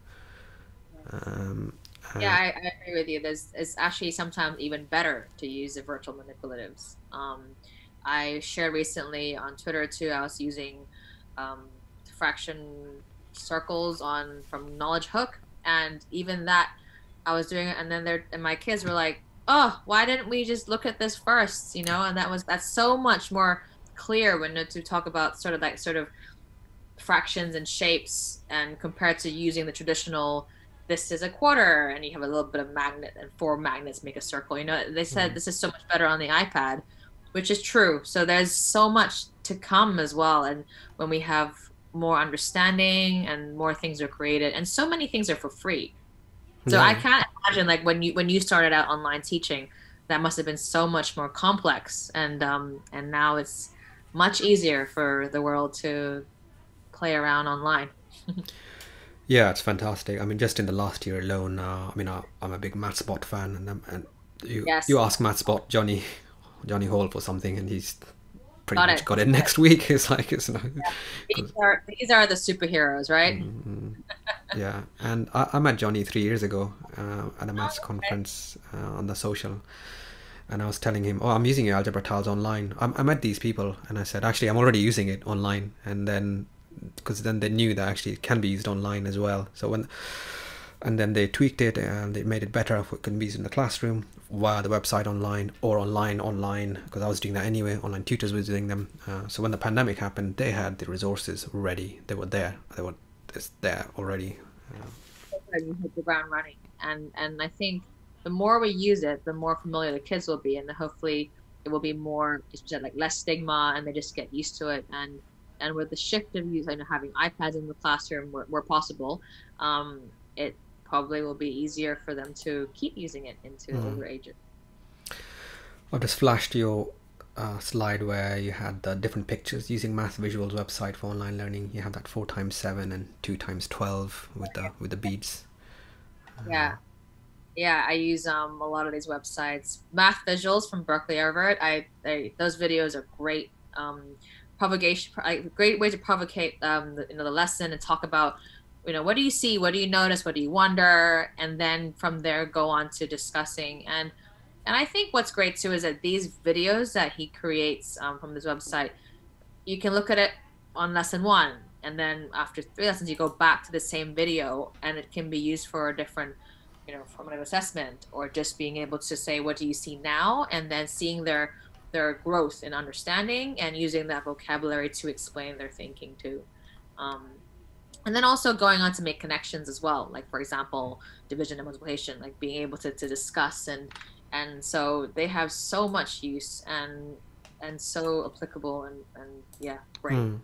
Um, Yeah, I, I agree with you. There's it's actually sometimes even better to use the virtual manipulatives. Um, I shared recently on Twitter too. I was using um, fraction circles on from Knowledge Hook, and even that I was doing it, and then there and my kids were like, "Oh, why didn't we just look at this first?" You know, and that was that's so much more clear when to talk about sort of like sort of fractions and shapes, and compared to using the traditional this is a quarter and you have a little bit of magnet and four magnets make a circle. You know, they said this is so much better on the iPad, which is true. So there's so much to come as well. And when we have more understanding and more things are created, and so many things are for free. So I yeah. can't imagine like when you when you started out online teaching, that must have been so much more complex. And um and now it's much easier for the world to play around online. Yeah, it's fantastic. I mean, just in the last year alone, uh, I mean, I, I'm a big Matspot fan, and um, and you Yes, you ask Matspot Johnny Johnny Hall for something, and he's pretty got much it. got it next week. It's like it's no, These are these are the superheroes, right? mm, yeah. And I, I met Johnny three years ago uh, at a maths conference uh, on the social, and I was telling him, "Oh, I'm using your Algebra Tiles online." I, I met these people, and I said, "Actually, I'm already using it online." And then, because then they knew that actually it can be used online as well. So when, and then they tweaked it and they made it better if it can be used in the classroom via the website online or online online because I was doing that anyway. Online tutors were doing them. Uh, so when the pandemic happened, they had the resources ready. They were there. They were just there already. Uh, And you hit the ground running. And and I think the more we use it, the more familiar the kids will be, and hopefully it will be more just like less stigma, and they just get used to it. And and with the shift of using having iPads in the classroom where, where possible, um, it probably will be easier for them to keep using it into mm. older ages. I've just flashed your uh, slide where you had the different pictures using Math Visuals website for online learning. You have that four times seven and two times twelve with the with the beads. Yeah. Yeah, I use um a lot of these websites. Math Visuals from Berkeley Everett. I they those videos are great. Um, propagation, a great way to provocate um the, you know the lesson and talk about you know what do you see, what do you notice, what do you wonder, and then from there go on to discussing. And and I think what's great too is that these videos that he creates um, from this website, you can look at it on lesson one, and then after three lessons you go back to the same video, and it can be used for a different you know formative assessment, or just being able to say what do you see now, and then seeing their their growth in understanding and using that vocabulary to explain their thinking too. um, and then also going on to make connections as well, like for example division and multiplication, like being able to, to discuss. and and so they have so much use and and so applicable, and and yeah, great. Mm.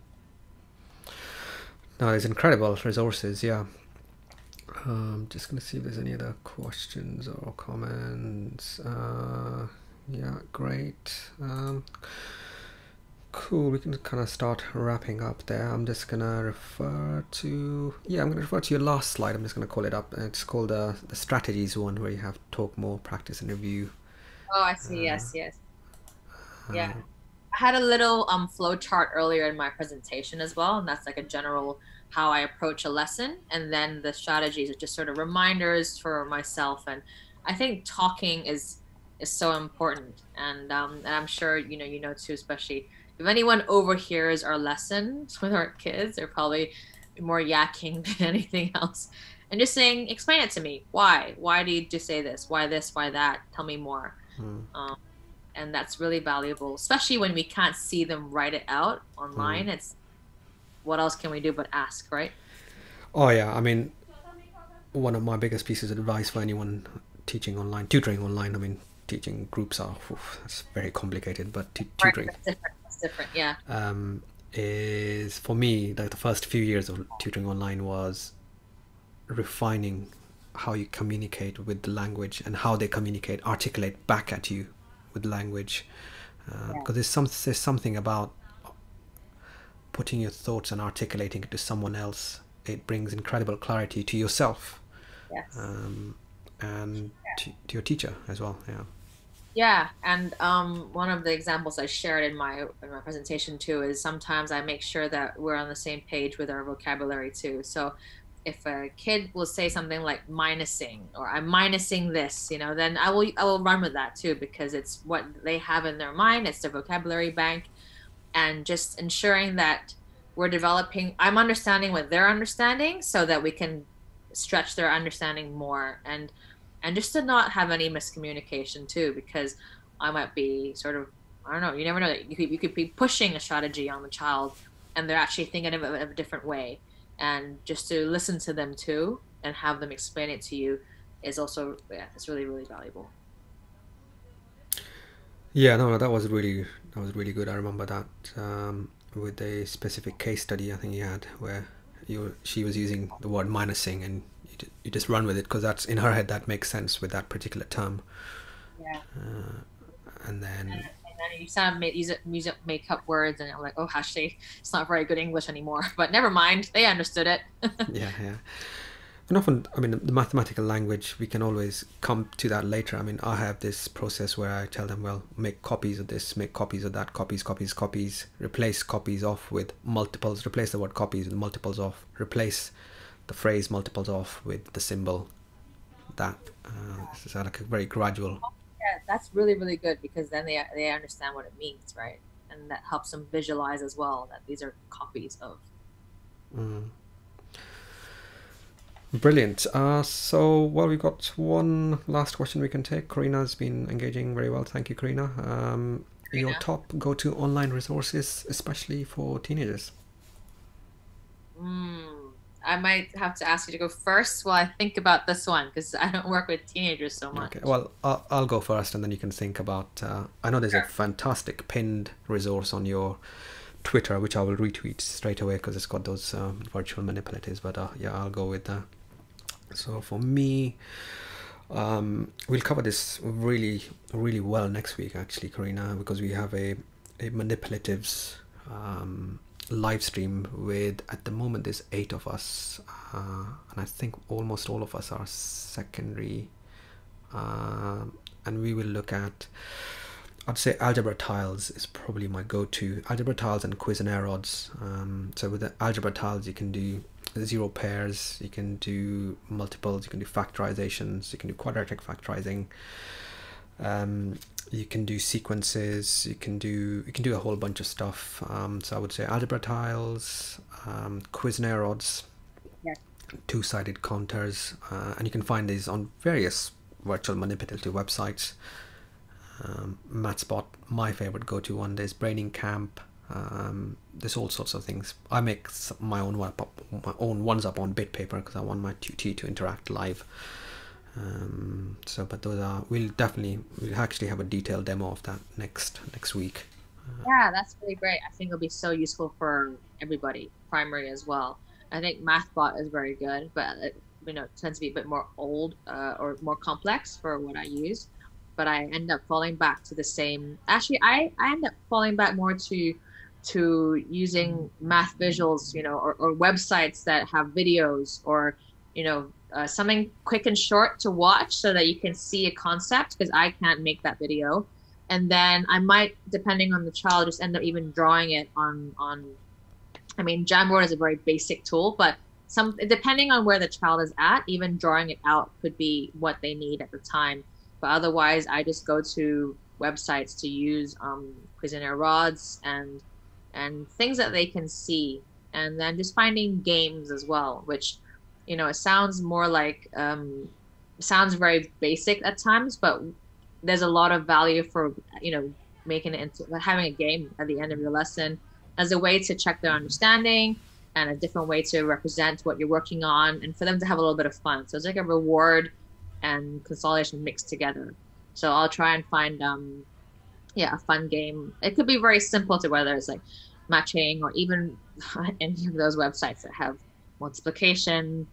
No, it's incredible resources. Yeah. Um, just gonna see if there's any other questions or comments. Uh, yeah, great. Um, cool. We can kind of start wrapping up there. I'm just gonna refer to yeah, I'm gonna refer to your last slide. I'm just gonna call it up. It's called uh, the strategies one, where you have talk more, practice, and review. Oh, I see. Uh, Yes, yes. Yeah, uh, I had a little um flow chart earlier in my presentation as well, and that's like a general how I approach a lesson, and then the strategies are just sort of reminders for myself. And I think talking is is so important, and um and I'm sure you know you know too, especially if anyone overhears our lessons with our kids, they're probably more yakking than anything else, and just saying, explain it to me. Why? Why do you just say this? Why this? Why that? Tell me more. mm, Um, and that's really valuable, especially when we can't see them write it out mm. online. It's what else can we do but ask, right? Oh yeah, I mean, one of my biggest pieces of advice for anyone teaching online, tutoring online. I mean, teaching groups are oof, that's very complicated, but t- Right, tutoring that's different. That's different. Yeah. um, is for me like the first few years of tutoring online was refining how you communicate with the language and how they communicate, articulate back at you with language. Uh, Yeah. because there's some there's something about putting your thoughts and articulating it to someone else. It brings incredible clarity to yourself, Yes. um, and to, to your teacher as well. Yeah. Yeah, and um, one of the examples I shared in my in my presentation too is sometimes I make sure that we're on the same page with our vocabulary too. So if a kid will say something like minusing or I'm minusing this, you know, then I will I will run with that too because it's what they have in their mind. It's their vocabulary bank, and just ensuring that we're developing. I'm understanding what they're understanding so that we can stretch their understanding more and and just to not have any miscommunication too because I might be sort of I don't know you never know that you could you could be pushing a strategy on the child and they're actually thinking of it of a different way and just to listen to them too and have them explain it to you is also yeah it's really really valuable. Yeah, no, that was really that was really good. I remember that, um, with a specific case study I think he had where you she was using the word minusing, and you, ju- you just run with it because that's in her head that makes sense with that particular term. Yeah. Uh, and And, then and then you sound make use it music make up words and I'm like oh actually it's not very good English anymore but never mind they understood it. yeah, yeah. And often, I mean, the mathematical language, we can always come to that later. I mean, I have this process where I tell them, well, make copies of this, make copies of that, copies, copies, copies, replace copies off with multiples, replace the word copies with multiples off, replace the phrase multiples off with the symbol that. Uh, this is like a very gradual. Yeah, that's really, really good because then they they understand what it means, right? And that helps them visualize as well that these are copies of. Mm. Brilliant. Uh, so, well, we've got one last question we can take. Karina's been engaging very well. Thank you, Karina. Um, your Karina? top go-to online resources, especially for teenagers. Mm, I might have to ask you to go first while I think about this one because I don't work with teenagers so much. Okay. Well, I'll, I'll go first, and then you can think about. Uh, I know there's a Sure. fantastic pinned resource on your Twitter, which I will retweet straight away because it's got those um, virtual manipulatives. But uh, yeah, I'll go with that. So for me, um, we'll cover this really, really well next week, actually, Karina, because we have a, a manipulatives um, live stream with, at the moment, there's eight of us, uh, and I think almost all of us are secondary, uh, and we will look at, I'd say algebra tiles is probably my go-to. Algebra tiles and Cuisenaire rods. Um, so with the algebra tiles, you can do zero pairs, you can do multiples, you can do factorizations, you can do quadratic factorizing, um, you can do sequences, you can do you can do a whole bunch of stuff. Um, so I would say algebra tiles, um, Cuisenaire rods, Yeah. two-sided counters, uh, and you can find these on various virtual manipulative websites. Um, MathSpot, my favorite go-to one. There's Braining Camp. Um, there's all sorts of things. I make my own one up, my own ones up on BitPaper because I want my tutee to interact live. Um, so, but those are. We'll definitely we'll actually have a detailed demo of that next next week. Yeah, that's really great. I think it'll be so useful for everybody, primary as well. I think MathBot is very good, but it, you know, it tends to be a bit more old uh, or more complex for what I use. But I end up falling back to the same. Actually, I, I end up falling back more to to using math visuals, you know, or, or websites that have videos or, you know, uh, something quick and short to watch so that you can see a concept because I can't make that video. And then I might, depending on the child, just end up even drawing it on on. I mean, Jamboard is a very basic tool, but some depending on where the child is at, even drawing it out could be what they need at the time. But otherwise, I just go to websites to use um, Cuisenaire rods and and things that they can see, and then just finding games as well, which, you know, it sounds more like um, sounds very basic at times, but there's a lot of value for, you know, making it into having a game at the end of your lesson as a way to check their understanding and a different way to represent what you're working on and for them to have a little bit of fun. So it's like a reward and consolidation mixed together. So I'll try and find um yeah a fun game. It could be very simple to whether it's like matching or even any of those websites that have multiplication,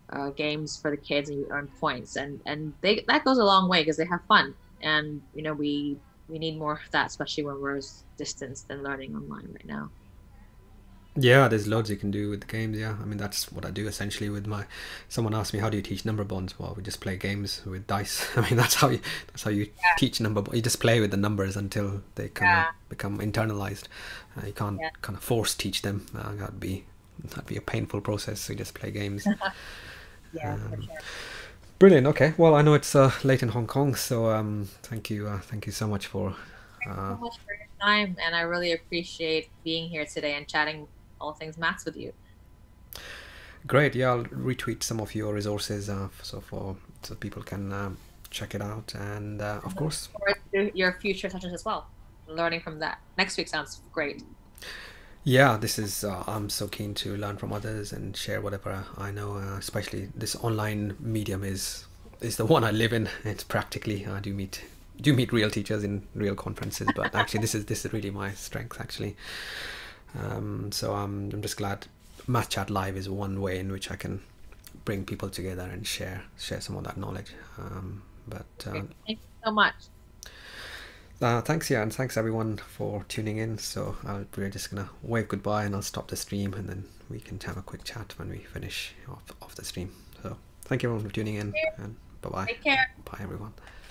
uh, games for the kids, and you earn points, and and they that goes a long way because they have fun, and you know we we need more of that, especially when we're distanced and learning online right now. Yeah, there's loads you can do with the games. Yeah, I mean that's what I do essentially with my. Someone asked me how do you teach number bonds? Well, we just play games with dice. I mean that's how you that's how you Yeah, teach number. You just play with the numbers until they kind of yeah, become internalized. Uh, you can't yeah, kind of force teach them. Uh, that'd be that'd be a painful process. So you just play games. yeah, for Um, sure. Brilliant. Okay. Well, I know it's uh, late in Hong Kong, so um, thank you. Uh, thank you so much for. Thanks Uh, so much for your time, and I really appreciate being here today and chatting all things maths with you. Great. Yeah, I'll retweet some of your resources uh, so for so people can um, check it out, and uh, And of look course, forward to your future sessions as well. Learning from that. Next week sounds great. yeah, this is. Uh, I'm so keen to learn from others and share whatever I know. Uh, especially this online medium is is the one I live in. It's practically I do meet do meet real teachers in real conferences, but actually this is this is really my strength actually. Um, so I'm I'm just glad Math Chat Live is one way in which I can bring people together and share share some of that knowledge. Um, but uh, Great. Thank you so much. uh, thanks, yeah, and thanks everyone for tuning in. So I'll, we're just gonna wave goodbye and I'll stop the stream and then we can have a quick chat when we finish off, off the stream. So thank you everyone for tuning in and bye bye. Take care. Bye everyone.